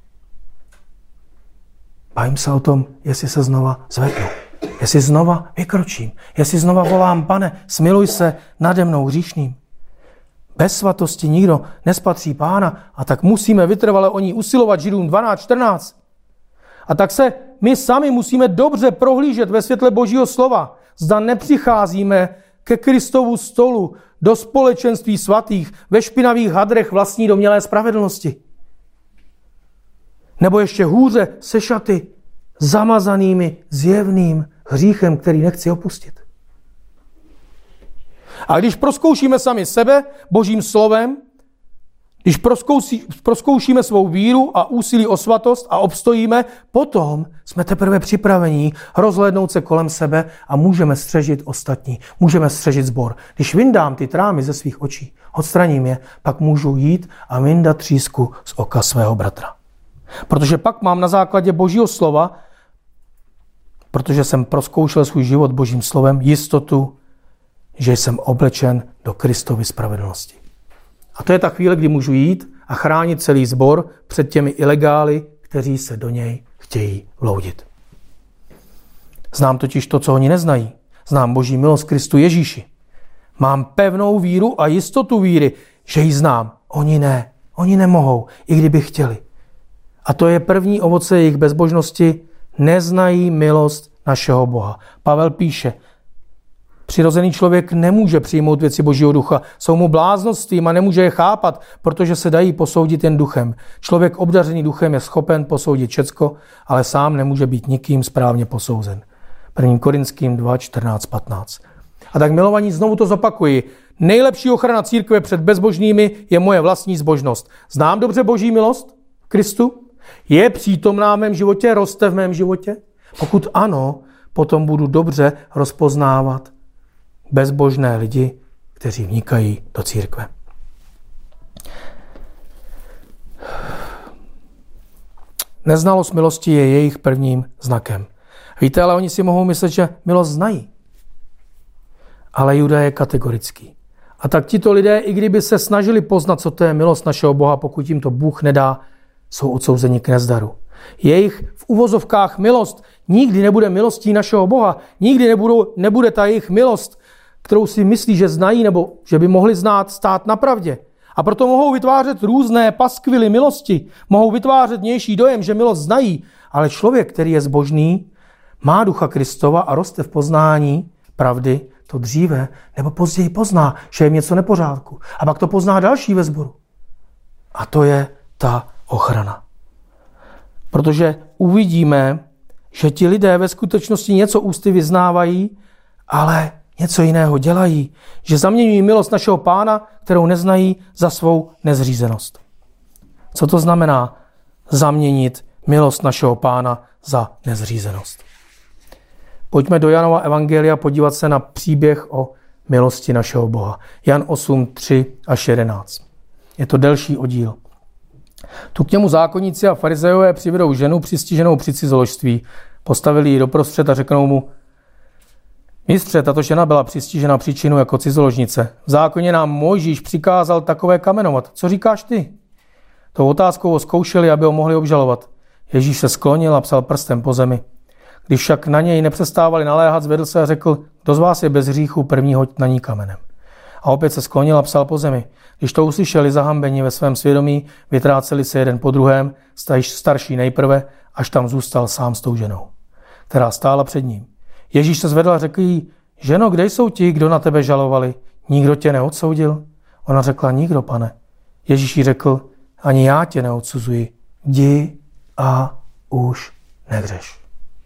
Bavím se o tom, jestli se znova zvednu. Jestli znova vykročím. Jestli znova volám, Pane, smiluj se nade mnou hříšným. Bez svatosti nikdo nespatří Pána a tak musíme vytrvale o ní usilovat, Židům 12:14. A tak se my sami musíme dobře prohlížet ve světle Božího slova. Zda nepřicházíme ke Kristovu stolu do společenství svatých ve špinavých hadrech vlastní domnělé spravedlnosti. Nebo ještě hůře se šaty zamazanými zjevným hříchem, který nechci opustit. A když prozkoušíme sami sebe Božím slovem, když prozkoušíme svou víru a úsilí o svatost a obstojíme, potom jsme teprve připraveni rozhlédnout se kolem sebe a můžeme střežit ostatní, můžeme střežit sbor. Když vyndám ty trámy ze svých očí, odstraním je, pak můžu jít a vyndat třísku z oka svého bratra. Protože pak mám na základě Božího slova, protože jsem prozkoušel svůj život Božím slovem, jistotu, že jsem oblečen do Kristovy spravedlnosti. A to je ta chvíle, kdy můžu jít a chránit celý sbor před těmi ilegály, kteří se do něj chtějí vloudit. Znám totiž to, co oni neznají. Znám Boží milost Kristu Ježíši. Mám pevnou víru a jistotu víry, že ji znám. Oni ne. Oni nemohou, i kdyby chtěli. A to je první ovoce jejich bezbožnosti. Neznají milost našeho Boha. Pavel píše, přirozený člověk nemůže přijmout věci Božího ducha. Jsou mu bláznostvím a nemůže je chápat, protože se dají posoudit jen duchem. Člověk obdařený duchem je schopen posoudit všecko, ale sám nemůže být nikým správně posouzen. 1. Korinským 2, 14, 15. A tak milovaní, znovu to zopakuji. Nejlepší ochrana církve před bezbožnými je moje vlastní zbožnost. Znám dobře Boží milost v Kristu? Je přítomná v mém životě? Roste v mém životě? Pokud ano, potom budu dobře rozpoznávat bezbožné lidi, kteří vnikají do církve. Neznalost milosti je jejich prvním znakem. Víte, ale oni si mohou myslet, že milost znají. Ale Juda je kategorický. A tak tito lidé, i kdyby se snažili poznat, co to je milost našeho Boha, pokud jim to Bůh nedá, jsou odsouzeni k nezdaru. Jejich v uvozovkách milost nikdy nebude milostí našeho Boha. Nikdy nebude ta jejich milost, kterou si myslí, že znají nebo že by mohli znát, stát na pravdě. A proto mohou vytvářet různé paskvily milosti. Mohou vytvářet vnější dojem, že milost znají. Ale člověk, který je zbožný, má ducha Kristova a roste v poznání pravdy, to dříve nebo později pozná, že je něco nepořádku. A pak to pozná další ve sboru. A to je ta ochrana. Protože uvidíme, že ti lidé ve skutečnosti něco ústy vyznávají, ale něco jiného dělají. Že zaměňují milost našeho Pána, kterou neznají, za svou nezřízenost. Co to znamená zaměnit milost našeho Pána za nezřízenost? Pojďme do Janova evangelia podívat se na příběh o milosti našeho Boha. Jan 8, 3 až 11. Je to delší oddíl. Tu k němu zákonníci a farizejové přivedou ženu přistiženou při cizoložství. Postavili ji doprostřed a řeknou mu: Mistře, tato žena byla přistižena příčinu jako cizoložnice. V zákoně nám Mojžíš přikázal takové kamenovat. Co říkáš ty? Tou otázkou ho zkoušeli, aby ho mohli obžalovat. Ježíš se sklonil a psal prstem po zemi. Když však na něj nepřestávali naléhat, zvedl se a řekl: Kdo z vás je bez hříchu, první hoď na ní kamenem. A opět se sklonil a psal po zemi. Když to uslyšeli zahambení ve svém svědomí, vytráceli se jeden po druhém, starší nejprve, až tam zůstal sám s tou ženou, která stála před ním. Ježíš se zvedl a řekl jí: Ženo, kde jsou ti, kdo na tebe žalovali? Nikdo tě neodsoudil? Ona řekla: Nikdo, pane. Ježíš jí řekl: Ani já tě neodsuzuji. Jdi a už nehřeš.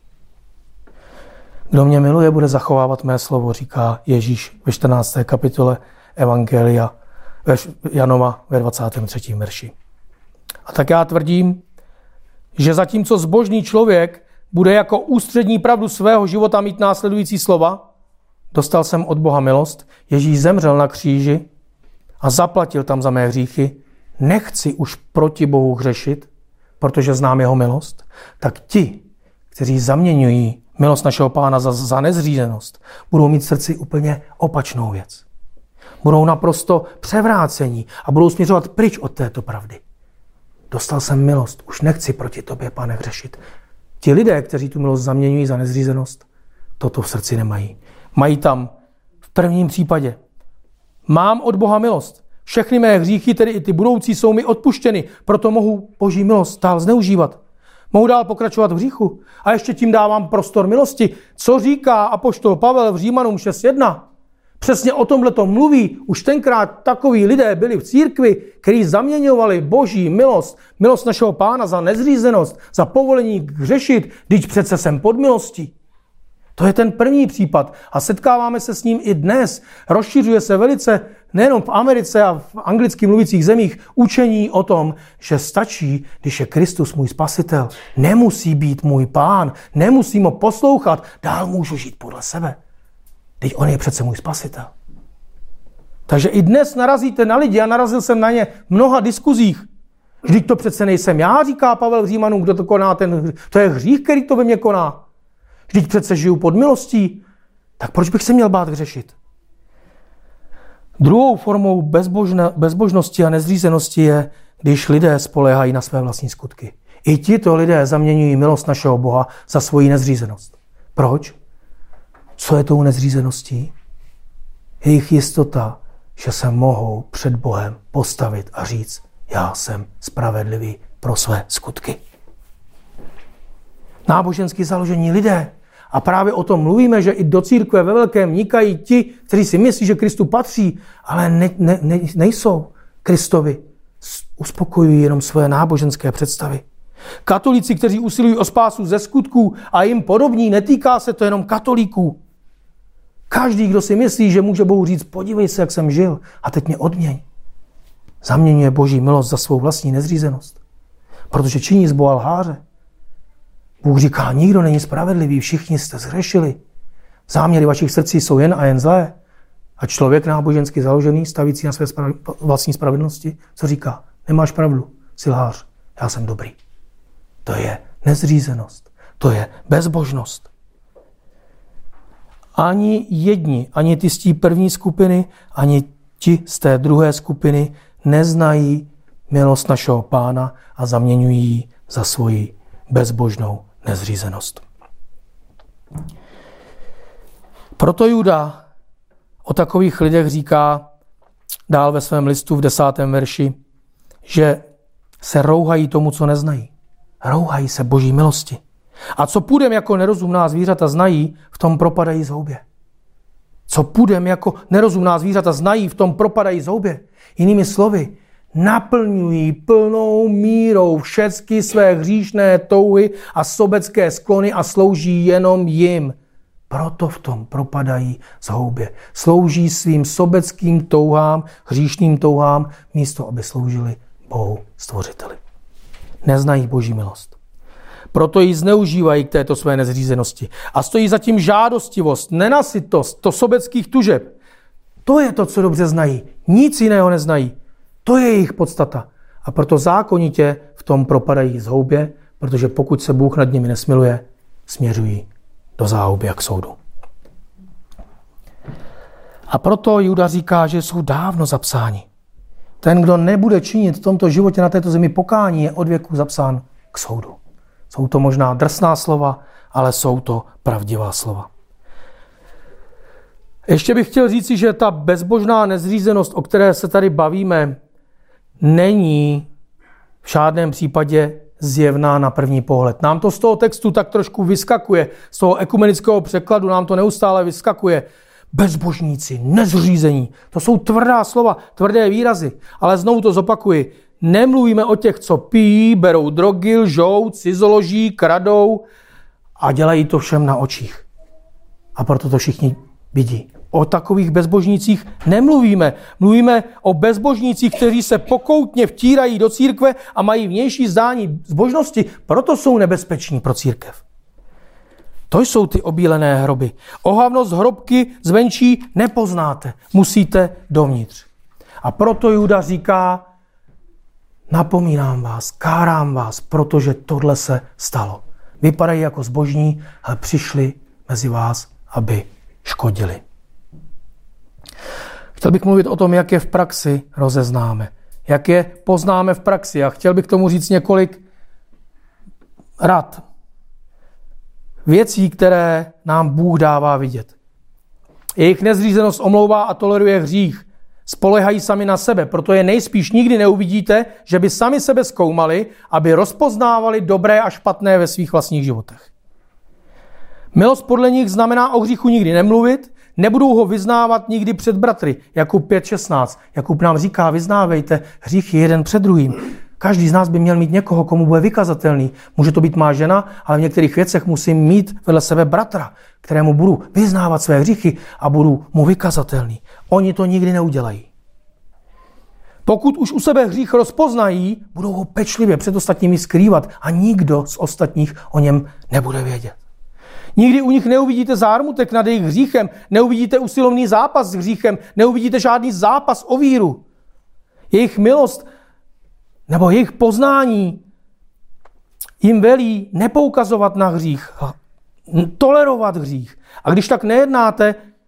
Kdo mě miluje, bude zachovávat mé slovo, říká Ježíš ve 14. kapitole Evangelia Janova ve 23. verši. A tak já tvrdím, že zatímco zbožný člověk bude jako ústřední pravdu svého života mít následující slova: Dostal jsem od Boha milost, Ježíš zemřel na kříži a zaplatil tam za mé hříchy, nechci už proti Bohu hřešit, protože znám jeho milost, tak ti, kteří zaměňují milost našeho Pána za nezřízenost, budou mít v srdci úplně opačnou věc. Budou naprosto převrácení a budou směřovat pryč od této pravdy. Dostal jsem milost, už nechci proti tobě, Pane, hřešit. Ti lidé, kteří tu milost zaměňují za nezřízenost, toto v srdci nemají. Mají tam v prvním případě: Mám od Boha milost. Všechny mé hříchy, tedy i ty budoucí, jsou mi odpuštěny, proto mohu Boží milost dál zneužívat. Mohu dál pokračovat v hříchu. A ještě tím dávám prostor milosti. Co říká apoštol Pavel v Římanům 6.1? Přesně o tomhle to mluví. Už tenkrát takoví lidé byli v církvi, kteří zaměňovali Boží milost, milost našeho Pána za nezřízenost, za povolení hřešit, když přece jsem pod milostí. To je ten první případ a setkáváme se s ním i dnes. Rozšiřuje se velice nejenom v Americe a v anglicky mluvících zemích učení o tom, že stačí, když je Kristus můj spasitel. Nemusí být můj Pán, nemusím ho poslouchat, dál můžu žít podle sebe. Teď on je přece můj spasitel. Takže i dnes narazíte na lidi, a narazil jsem na ně v mnoha diskuzích. Vždyť to přece nejsem já, říká Pavel v Římanům, kdo to koná, to je hřích, který to ve mně koná. Vždyť přece žiju pod milostí, tak proč bych se měl bát hřešit? Druhou formou bezbožnosti a nezřízenosti je, když lidé spoléhají na své vlastní skutky. I tito lidé zaměňují milost našeho Boha za svoji nezřízenost. Proč? Co je tou nezřízeností? Jejich jistota, že se mohou před Bohem postavit a říct, já jsem spravedlivý pro své skutky. Nábožensky založení lidé. A právě o tom mluvíme, že i do církve ve velkém vnikají ti, kteří si myslí, že Kristu patří, ale nejsou Kristovi. Uspokojují jenom svoje náboženské představy. Katolíci, kteří usilují o spásu ze skutků a jim podobní, netýká se to jenom katolíků. Každý, kdo si myslí, že může Bohu říct, podívej se, jak jsem žil a teď mě odměň. Zaměňuje Boží milost za svou vlastní nezřízenost. Protože činí z Boha lháře. Bůh říká, nikdo není spravedlivý, všichni jste zhřešili. Záměry vašich srdcí jsou jen a jen zlé. A člověk nábožensky založený, stavící na své vlastní spravedlnosti, co říká? Nemáš pravdu, jsi lhář, já jsem dobrý. To je nezřízenost, to je bezbožnost. Ani jedni, ani ty z té první skupiny, ani ti z té druhé skupiny neznají milost našeho Pána a zaměňují ji za svoji bezbožnou nezřízenost. Proto Juda o takových lidech říká dál ve svém listu v 10. verši, že se rouhají tomu, co neznají. Rouhají se Boží milosti. A co půdem jako nerozumná zvířata znají, v tom propadají zhoubě. Co půdem jako nerozumná zvířata znají, v tom propadají zhoubě. Jinými slovy, naplňují plnou mírou všechny své hříšné touhy a sobecké sklony a slouží jenom jim. Proto v tom propadají zhoubě. Slouží svým sobeckým touhám, hříšným touhám, místo aby sloužili Bohu Stvořiteli. Neznají Boží milost. Proto ji zneužívají k této své nezřízenosti. A stojí za tím žádostivost, nenasytost, to sobeckých tužeb. To je to, co dobře znají. Nic jiného neznají. To je jejich podstata. A proto zákonitě v tom propadají zhoubě, protože pokud se Bůh nad nimi nesmiluje, směřují do záhuby a k soudu. A proto Juda říká, že jsou dávno zapsáni. Ten, kdo nebude činit v tomto životě na této zemi pokání, je od věku zapsán k soudu. Jsou to možná drsná slova, ale jsou to pravdivá slova. Ještě bych chtěl říci, že ta bezbožná nezřízenost, o které se tady bavíme, není v žádném případě zjevná na první pohled. Nám to z toho textu tak trošku vyskakuje, z toho ekumenického překladu nám to neustále vyskakuje. Bezbožníci, nezřízení, to jsou tvrdá slova, tvrdé výrazy, ale znovu to zopakuji. Nemluvíme o těch, co pijí, berou drogy, lžou, cizoloží, kradou a dělají to všem na očích. A proto to všichni vidí. O takových bezbožnících nemluvíme. Mluvíme o bezbožnících, kteří se pokoutně vtírají do církve a mají vnější zdání zbožnosti, proto jsou nebezpeční pro církev. To jsou ty obílené hroby. Ohavnost hrobky zvenčí nepoznáte, musíte dovnitř. A proto Juda říká, napomínám vás, kárám vás, protože tohle se stalo. Vypadají jako zbožní, ale přišli mezi vás, aby škodili. Chtěl bych mluvit o tom, jak je v praxi rozeznáme. Jak je poznáme v praxi. A chtěl bych k tomu říct několik rad. Věcí, které nám Bůh dává vidět. Jejich nezřízenost omlouvá a toleruje hřích. Spolehají sami na sebe, proto je nejspíš nikdy neuvidíte, že by sami sebe zkoumali, aby rozpoznávali dobré a špatné ve svých vlastních životech. Milost podle nich znamená o hříchu nikdy nemluvit, nebudou ho vyznávat nikdy před bratry. Jakub 5.16. Jakub nám říká, vyznávejte hříchy jeden před druhým. Každý z nás by měl mít někoho, komu bude vykazatelný. Může to být má žena, ale v některých věcech musím mít vedle sebe bratra, kterému budu vyznávat své hříchy a budu mu vykazatelný. Oni to nikdy neudělají. Pokud už u sebe hřích rozpoznají, budou ho pečlivě před ostatními skrývat a nikdo z ostatních o něm nebude vědět. Nikdy u nich neuvidíte zármutek nad jejich hříchem, neuvidíte usilovný zápas s hříchem, neuvidíte žádný zápas o víru. Jejich milost nebo jejich poznání jim velí nepoukazovat na hřích, tolerovat hřích. A když tak nejednáte,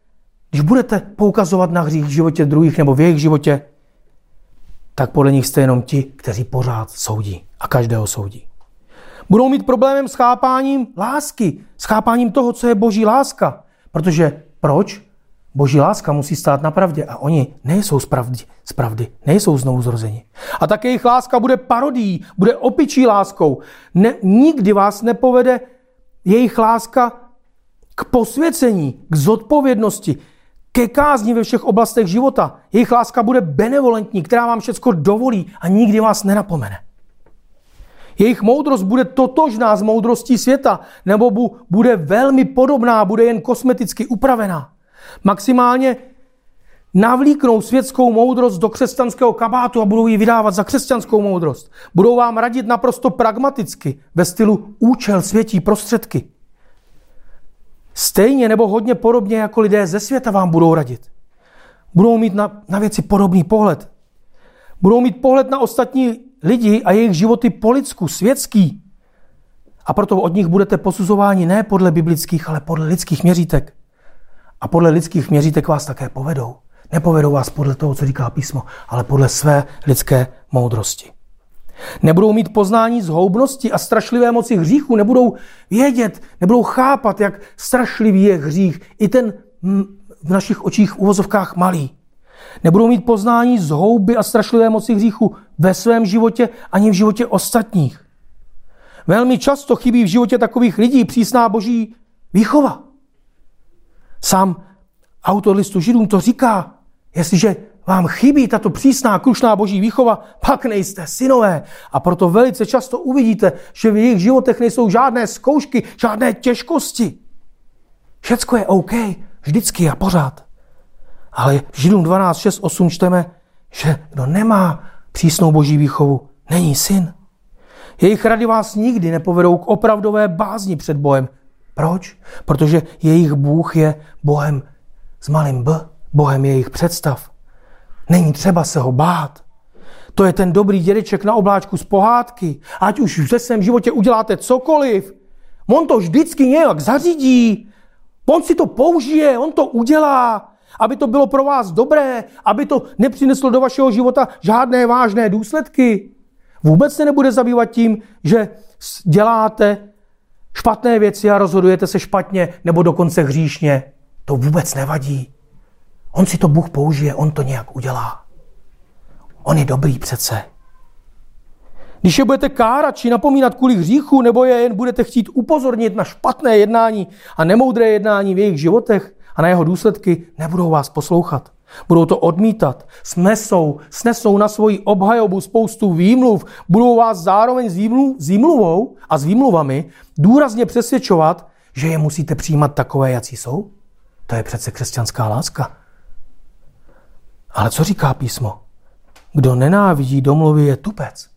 Když budete poukazovat na hřích v životě druhých nebo v jejich životě, tak podle nich jste jenom ti, kteří pořád soudí a každého soudí. Budou mít problémem s chápáním lásky, s chápáním toho, co je boží láska. Protože proč? Boží láska musí stát na pravdě a oni nejsou z pravdy, nejsou znovuzrozeni. A také jejich láska bude parodií, bude opičí láskou. Nikdy vás nepovede jejich láska k posvěcení, k zodpovědnosti, ke kázni ve všech oblastech života. Jejich láska bude benevolentní, která vám všecko dovolí a nikdy vás nenapomene. Jejich moudrost bude totožná s moudrostí světa, nebo bude velmi podobná, bude jen kosmeticky upravená. Maximálně navlíknou světskou moudrost do křesťanského kabátu a budou ji vydávat za křesťanskou moudrost. Budou vám radit naprosto pragmaticky, ve stylu účel světí prostředky. Stejně nebo hodně podobně jako lidé ze světa vám budou radit. Budou mít na věci podobný pohled. Budou mít pohled na ostatní lidi a jejich životy po lidsku, světský. A proto od nich budete posuzováni ne podle biblických, ale podle lidských měřítek. A podle lidských měřítek vás také povedou. Nepovedou vás podle toho, co říká písmo, ale podle své lidské moudrosti. Nebudou mít poznání zhoubnosti a strašlivé moci hříchu, nebudou vědět, nebudou chápat, jak strašlivý je hřích, i ten v našich očích v uvozovkách malý. Nebudou mít poznání zhouby a strašlivé moci hříchu ve svém životě ani v životě ostatních. Velmi často chybí v životě takových lidí přísná boží výchova. Sám autor listu Židům to říká, jestliže vám chybí tato přísná, krušná boží výchova, pak nejste synové. A proto velice často uvidíte, že v jejich životech nejsou žádné zkoušky, žádné těžkosti. Všecko je OK, vždycky a pořád. Ale v Židům 12, 6, 8 čteme, že kdo nemá přísnou boží výchovu, není syn. Jejich rady vás nikdy nepovedou k opravdové bázni před Bohem. Proč? Protože jejich Bůh je Bohem s malým B, Bohem jejich představ. Není třeba se ho bát. To je ten dobrý dědeček na obláčku z pohádky. Ať už ve svém životě uděláte cokoliv, on to vždycky nějak zařídí. On si to použije, on to udělá, aby to bylo pro vás dobré, aby to nepřineslo do vašeho života žádné vážné důsledky. Vůbec se nebude zabývat tím, že děláte špatné věci a rozhodujete se špatně nebo dokonce hříšně. To vůbec nevadí. On si to Bůh použije, on to nějak udělá. On je dobrý přece. Když je budete kárat či napomínat kvůli hříchu, nebo je jen budete chtít upozornit na špatné jednání a nemoudré jednání v jejich životech a na jeho důsledky, nebudou vás poslouchat. Budou to odmítat, snesou na svoji obhajobu spoustu výmluv, budou vás zároveň s výmluvou a s výmluvami důrazně přesvědčovat, že je musíte přijímat takové, jací jsou. To je přece křesťanská láska. Ale co říká písmo? Kdo nenávidí domluvy, je tupec.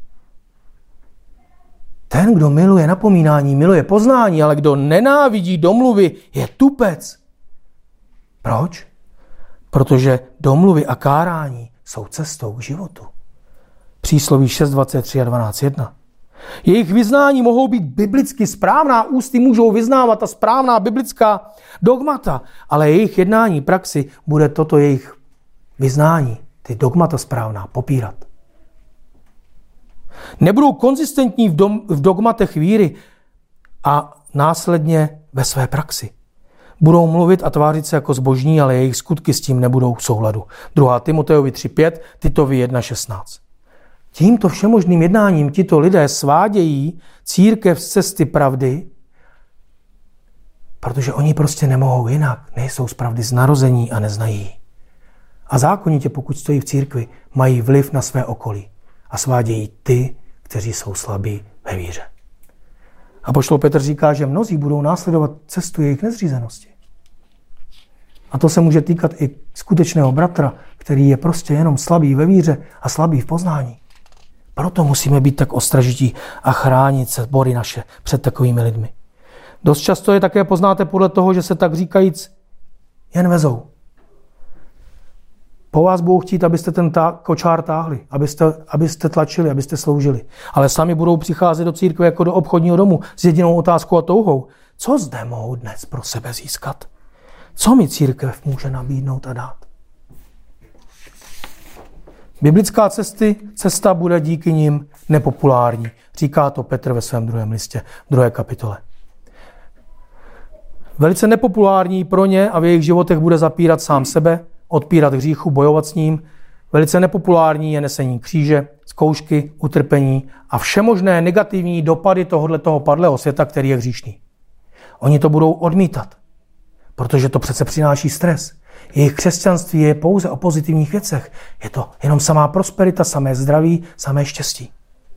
Ten, kdo miluje napomínání, miluje poznání, ale kdo nenávidí domluvy, je tupec. Proč? Protože domluvy a kárání jsou cestou k životu. Přísloví 6.23 a 12.1. Jejich vyznání mohou být biblicky správná, ústy můžou vyznávat ta správná biblická dogmata, ale jejich jednání, praxi bude toto jejich vyznání, ty dogmata správná, popírat. Nebudou konzistentní v dogmatech víry a následně ve své praxi. Budou mluvit a tvářit se jako zbožní, ale jejich skutky s tím nebudou v souladu. 2. Timotejovi 3.5, Titovi 1.16. Tímto všemožným jednáním tito lidé svádějí církev z cesty pravdy, protože oni prostě nemohou jinak, nejsou z pravdy z narození a neznají. A zákonitě, pokud stojí v církvi, mají vliv na své okolí a svádějí ty, kteří jsou slabí ve víře. Apoštol Petr říká, že mnozí budou následovat cestu jejich nezřízenosti. A to se může týkat i skutečného bratra, který je prostě jenom slabý ve víře a slabý v poznání. Proto musíme být tak ostražití a chránit se bory naše před takovými lidmi. Dost často je také poznáte podle toho, že se tak říkajíc jen vezou. Po vás budou chtít, abyste ten kočár táhli, abyste tlačili, abyste sloužili. Ale sami budou přicházet do církve jako do obchodního domu s jedinou otázkou a touhou. Co zde mohou dnes pro sebe získat? Co mi církev může nabídnout a dát? Biblická cesta bude díky nim nepopulární. Říká to Petr ve svém 2. listě, 2. kapitole. Velice nepopulární pro ně a v jejich životech bude zapírat sám sebe, odpírat hříchu, bojovat s ním. Velice nepopulární je nesení kříže, zkoušky, utrpení a všemožné negativní dopady tohoto padlého světa, který je hříšný. Oni to budou odmítat, protože to přece přináší stres. Jejich křesťanství je pouze o pozitivních věcech. Je to jenom samá prosperita, samé zdraví, samé štěstí.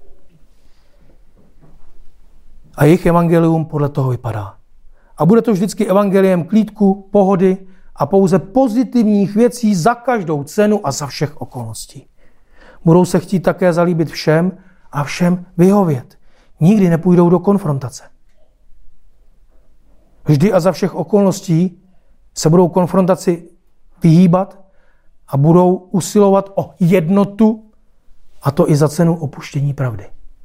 A jejich evangelium podle toho vypadá. A bude to vždycky evangeliem klídku, pohody a pouze pozitivních věcí za každou cenu a za všech okolností. Budou se chtít také zalíbit všem a všem vyhovět. Nikdy nepůjdou do konfrontace. Vždy a za všech okolností se budou konfrontaci vyhýbat a budou usilovat o jednotu, a to i za cenu opuštění pravdy.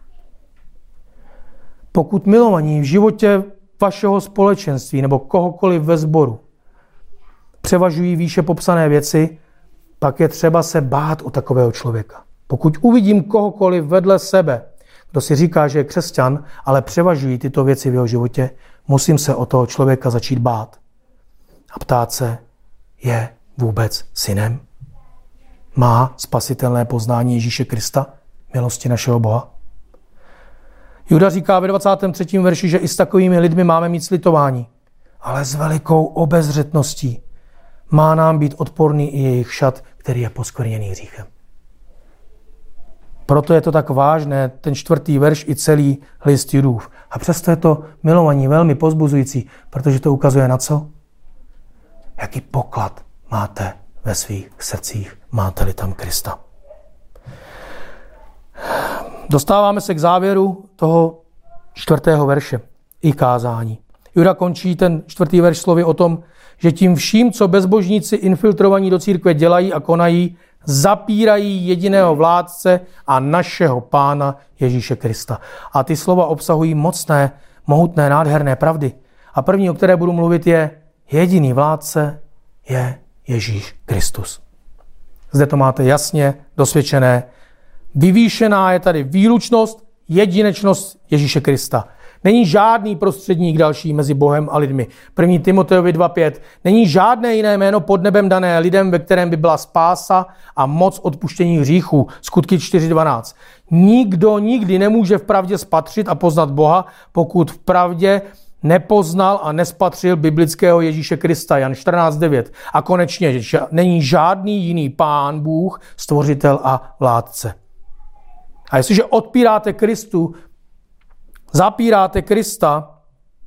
Pokud milovaní v životě vašeho společenství nebo kohokoliv ve sboru převažují výše popsané věci, pak je třeba se bát o takového člověka. Pokud uvidím kohokoliv vedle sebe, kdo si říká, že je křesťan, ale převažují tyto věci v jeho životě, musím se o toho člověka začít bát. A ptát se, je vůbec synem? Má spasitelné poznání Ježíše Krista, milosti našeho Boha? Juda říká ve 23. verši, že i s takovými lidmi máme mít slitování, ale s velikou obezřetností. Má nám být odporný i jejich šat, který je poskvrněný hříchem. Proto je to tak vážné, ten 4. verš i celý list Judův. A přesto je to milovaní velmi povzbuzující, protože to ukazuje na co? Jaký poklad máte ve svých srdcích, máte-li tam Krista. Dostáváme se k závěru toho 4. verše i kázání. Juda končí ten 4. verš slovy o tom, že tím vším, co bezbožníci infiltrovaní do církve dělají a konají, zapírají jediného vládce a našeho Pána Ježíše Krista. A ty slova obsahují mocné, mohutné, nádherné pravdy. A první, o které budu mluvit, je jediný vládce je Ježíš Kristus. Zde to máte jasně dosvědčené. Vyvýšená je tady výlučnost, jedinečnost Ježíše Krista. Není žádný prostředník další mezi Bohem a lidmi. 1. Timotejovi 2.5. Není žádné jiné jméno pod nebem dané lidem, ve kterém by byla spása a moc odpuštění hříchů. Skutky 4.12. Nikdo nikdy nemůže v pravdě spatřit a poznat Boha, pokud v pravdě nepoznal a nespatřil biblického Ježíše Krista. Jan 14.9. A konečně není žádný jiný Pán Bůh, stvořitel a vládce. A jestliže odpíráte Kristu, zapíráte Krista,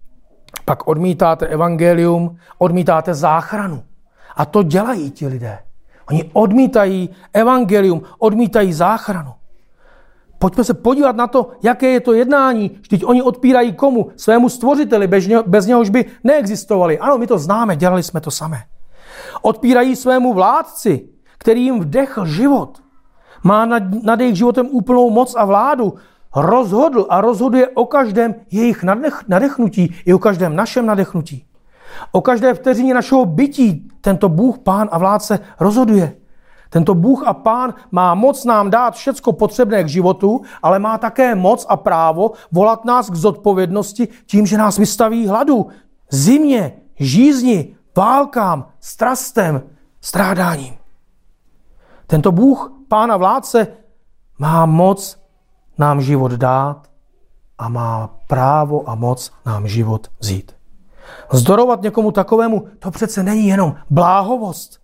pak odmítáte evangelium, odmítáte záchranu. A to dělají ti lidé. Oni odmítají evangelium, odmítají záchranu. Pojďme se podívat na to, jaké je to jednání. Vždyť oni odpírají komu? Svému stvořiteli, bez něhož by neexistovali. Ano, my to známe, dělali jsme to samé. Odpírají svému vládci, který jim vdechl život. Má nad jejich životem úplnou moc a vládu. Rozhodl a rozhoduje o každém jejich nadechnutí i o každém našem nadechnutí. O každé vteřině našeho bytí tento Bůh, Pán a vládce rozhoduje. Tento Bůh a Pán má moc nám dát všecko potřebné k životu, ale má také moc a právo volat nás k zodpovědnosti tím, že nás vystaví hladu, zimě, žízni, válkám, strastem, strádáním. Tento Bůh, Pán a vládce má moc nám život dát a má právo a moc nám život vzít. Vzdorovat někomu takovému, to přece není jenom bláhovost.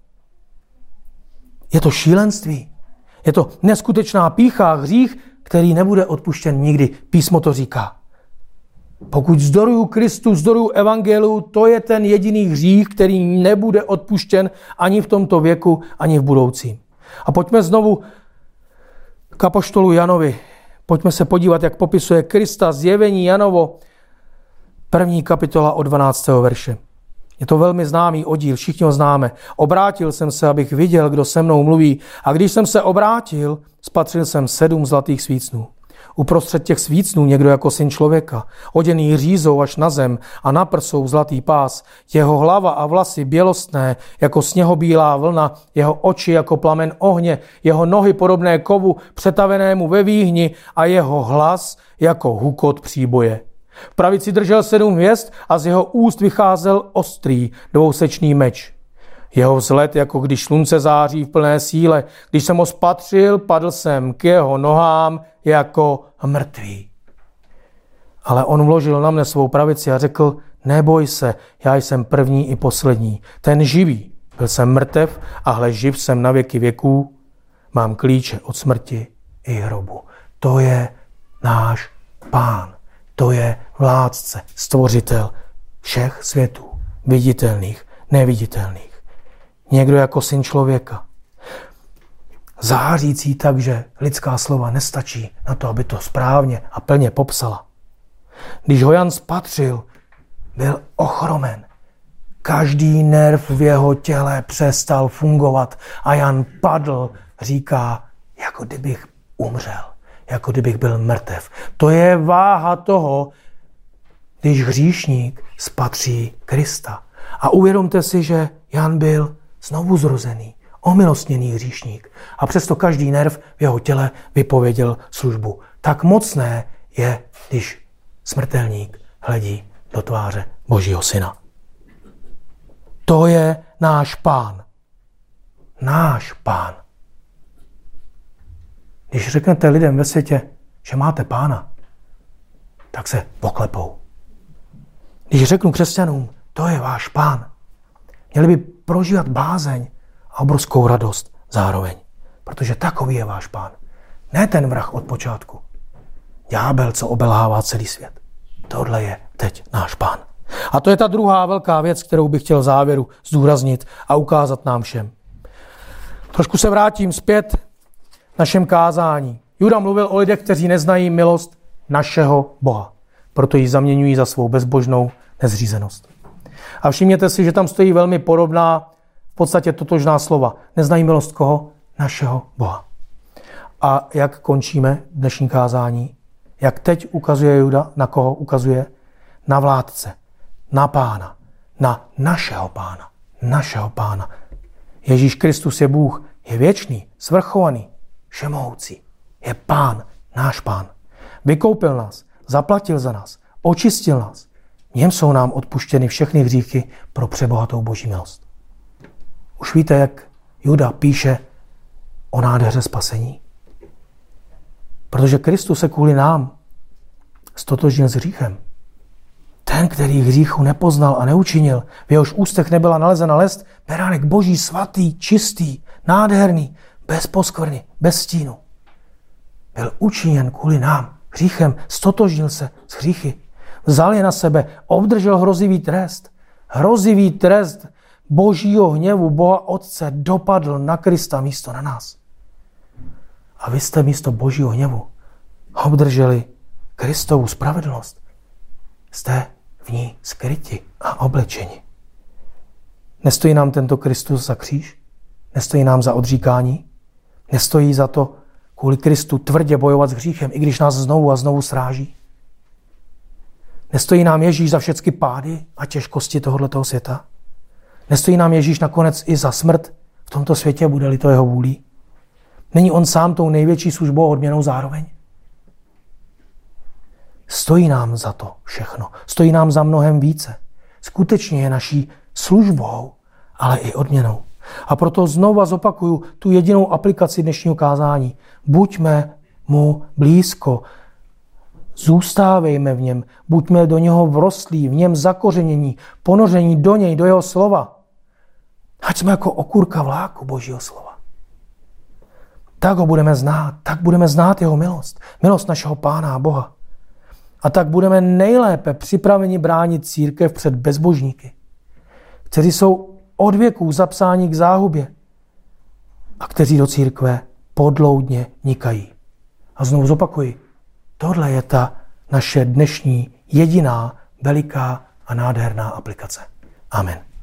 Je to šílenství. Je to neskutečná pýcha, hřích, který nebude odpuštěn nikdy. Písmo to říká. Pokud vzdoruju Kristu, vzdoruju evangeliu, to je ten jediný hřích, který nebude odpuštěn ani v tomto věku, ani v budoucím. A pojďme znovu k apoštolu Janovi. Pojďme se podívat, jak popisuje Krista zjevení Janovo, 1. kapitola od 12. verše. Je to velmi známý oddíl, všichni ho známe. Obrátil jsem se, abych viděl, kdo se mnou mluví. A když jsem se obrátil, spatřil jsem 7 zlatých svícnů. Uprostřed těch svícnů někdo jako syn člověka, oděný řízou až na zem a na prsou zlatý pás, jeho hlava a vlasy bělostné jako sněhobílá vlna, jeho oči jako plamen ohně, jeho nohy podobné kovu přetavenému ve výhni a jeho hlas jako hukot příboje. V pravici držel 7 hvězd a z jeho úst vycházel ostrý dvousečný meč. Jeho vzhled, jako když slunce září v plné síle. Když jsem ho spatřil, padl jsem k jeho nohám jako mrtvý. Ale on vložil na mne svou pravici a řekl, neboj se, já jsem první i poslední, ten živý. Byl jsem mrtev a hle, živ jsem na věky věků, mám klíče od smrti i hrobu. To je náš Pán, to je vládce, stvořitel všech světů, viditelných, neviditelných. Někdo jako syn člověka. Zářící tak, že lidská slova nestačí na to, aby to správně a plně popsala. Když ho Jan spatřil, byl ochromen. Každý nerv v jeho těle přestal fungovat a Jan padl, říká, jako kdybych umřel, jako kdybych byl mrtev. To je váha toho, když hříšník spatří Krista. A uvědomte si, že Jan byl znovu zrozený, omilostněný hříšník. A přesto každý nerv v jeho těle vypověděl službu. Tak mocné je, když smrtelník hledí do tváře Božího syna. To je náš Pán. Náš Pán. Když řeknete lidem ve světě, že máte Pána, tak se poklepou. Když řeknu křesťanům, to je váš Pán, měli by prožívat bázeň a obrovskou radost zároveň. Protože takový je váš Pán. Ne ten vrah od počátku. Ďábel, co obelhává celý svět. Tohle je teď náš Pán. A to je ta druhá velká věc, kterou bych chtěl v závěru zdůraznit a ukázat nám všem. Trošku se vrátím zpět v našem kázání. Juda mluvil o lidech, kteří neznají milost našeho Boha. Proto ji zaměňují za svou bezbožnou nezřízenost. A všimněte si, že tam stojí velmi podobná, v podstatě totožná slova. Neznají milost koho? Našeho Boha. A jak končíme dnešní kázání? Jak teď ukazuje Juda, na koho ukazuje? Na vládce, na Pána, na našeho Pána, našeho Pána. Ježíš Kristus je Bůh, je věčný, svrchovaný, všemohoucí. Je Pán, náš Pán. Vykoupil nás, zaplatil za nás, očistil nás. V něm jsou nám odpuštěny všechny hříchy pro přebohatou Boží milost. Už víte, jak Juda píše o nádheře spasení? Protože Kristus se kvůli nám stotožnil s hříchem. Ten, který hříchu nepoznal a neučinil, v jehož ústech nebyla nalezena lest, beránek Boží, svatý, čistý, nádherný, bez poskvrny, bez stínu. Byl učiněn kvůli nám hříchem, stotožnil se s hříchy. Vzal je na sebe, obdržel hrozivý trest Božího hněvu, Boha Otce dopadl na Krista místo na nás. A vy jste místo Božího hněvu obdrželi Kristovu spravedlnost. Jste v ní skryti a oblečeni. Nestojí nám tento Kristus za kříž? Nestojí nám za odříkání? Nestojí za to kvůli Kristu tvrdě bojovat s hříchem, i když nás znovu a znovu sráží? Nestojí nám Ježíš za všechny pády a těžkosti tohoto světa? Nestojí nám Ježíš nakonec i za smrt v tomto světě, bude-li to jeho vůlí? Není on sám tou největší službou a odměnou zároveň? Stojí nám za to všechno. Stojí nám za mnohem více. Skutečně je naší službou, ale i odměnou. A proto znova zopakuju tu jedinou aplikaci dnešního kázání. Buďme mu blízko. Zůstávejme v něm. Buďme do něho vrostlí, v něm zakořenění, ponoření do něj, do jeho slova. Ať jsme jako okurka vláku Božího slova. Tak ho budeme znát. Tak budeme znát jeho milost. Milost našeho Pána a Boha. A tak budeme nejlépe připraveni bránit církev před bezbožníky, kteří jsou od věků zapsáni k záhubě a kteří do církve podloudně nikají. A znovu zopakuji, tohle je ta naše dnešní jediná veliká a nádherná aplikace. Amen.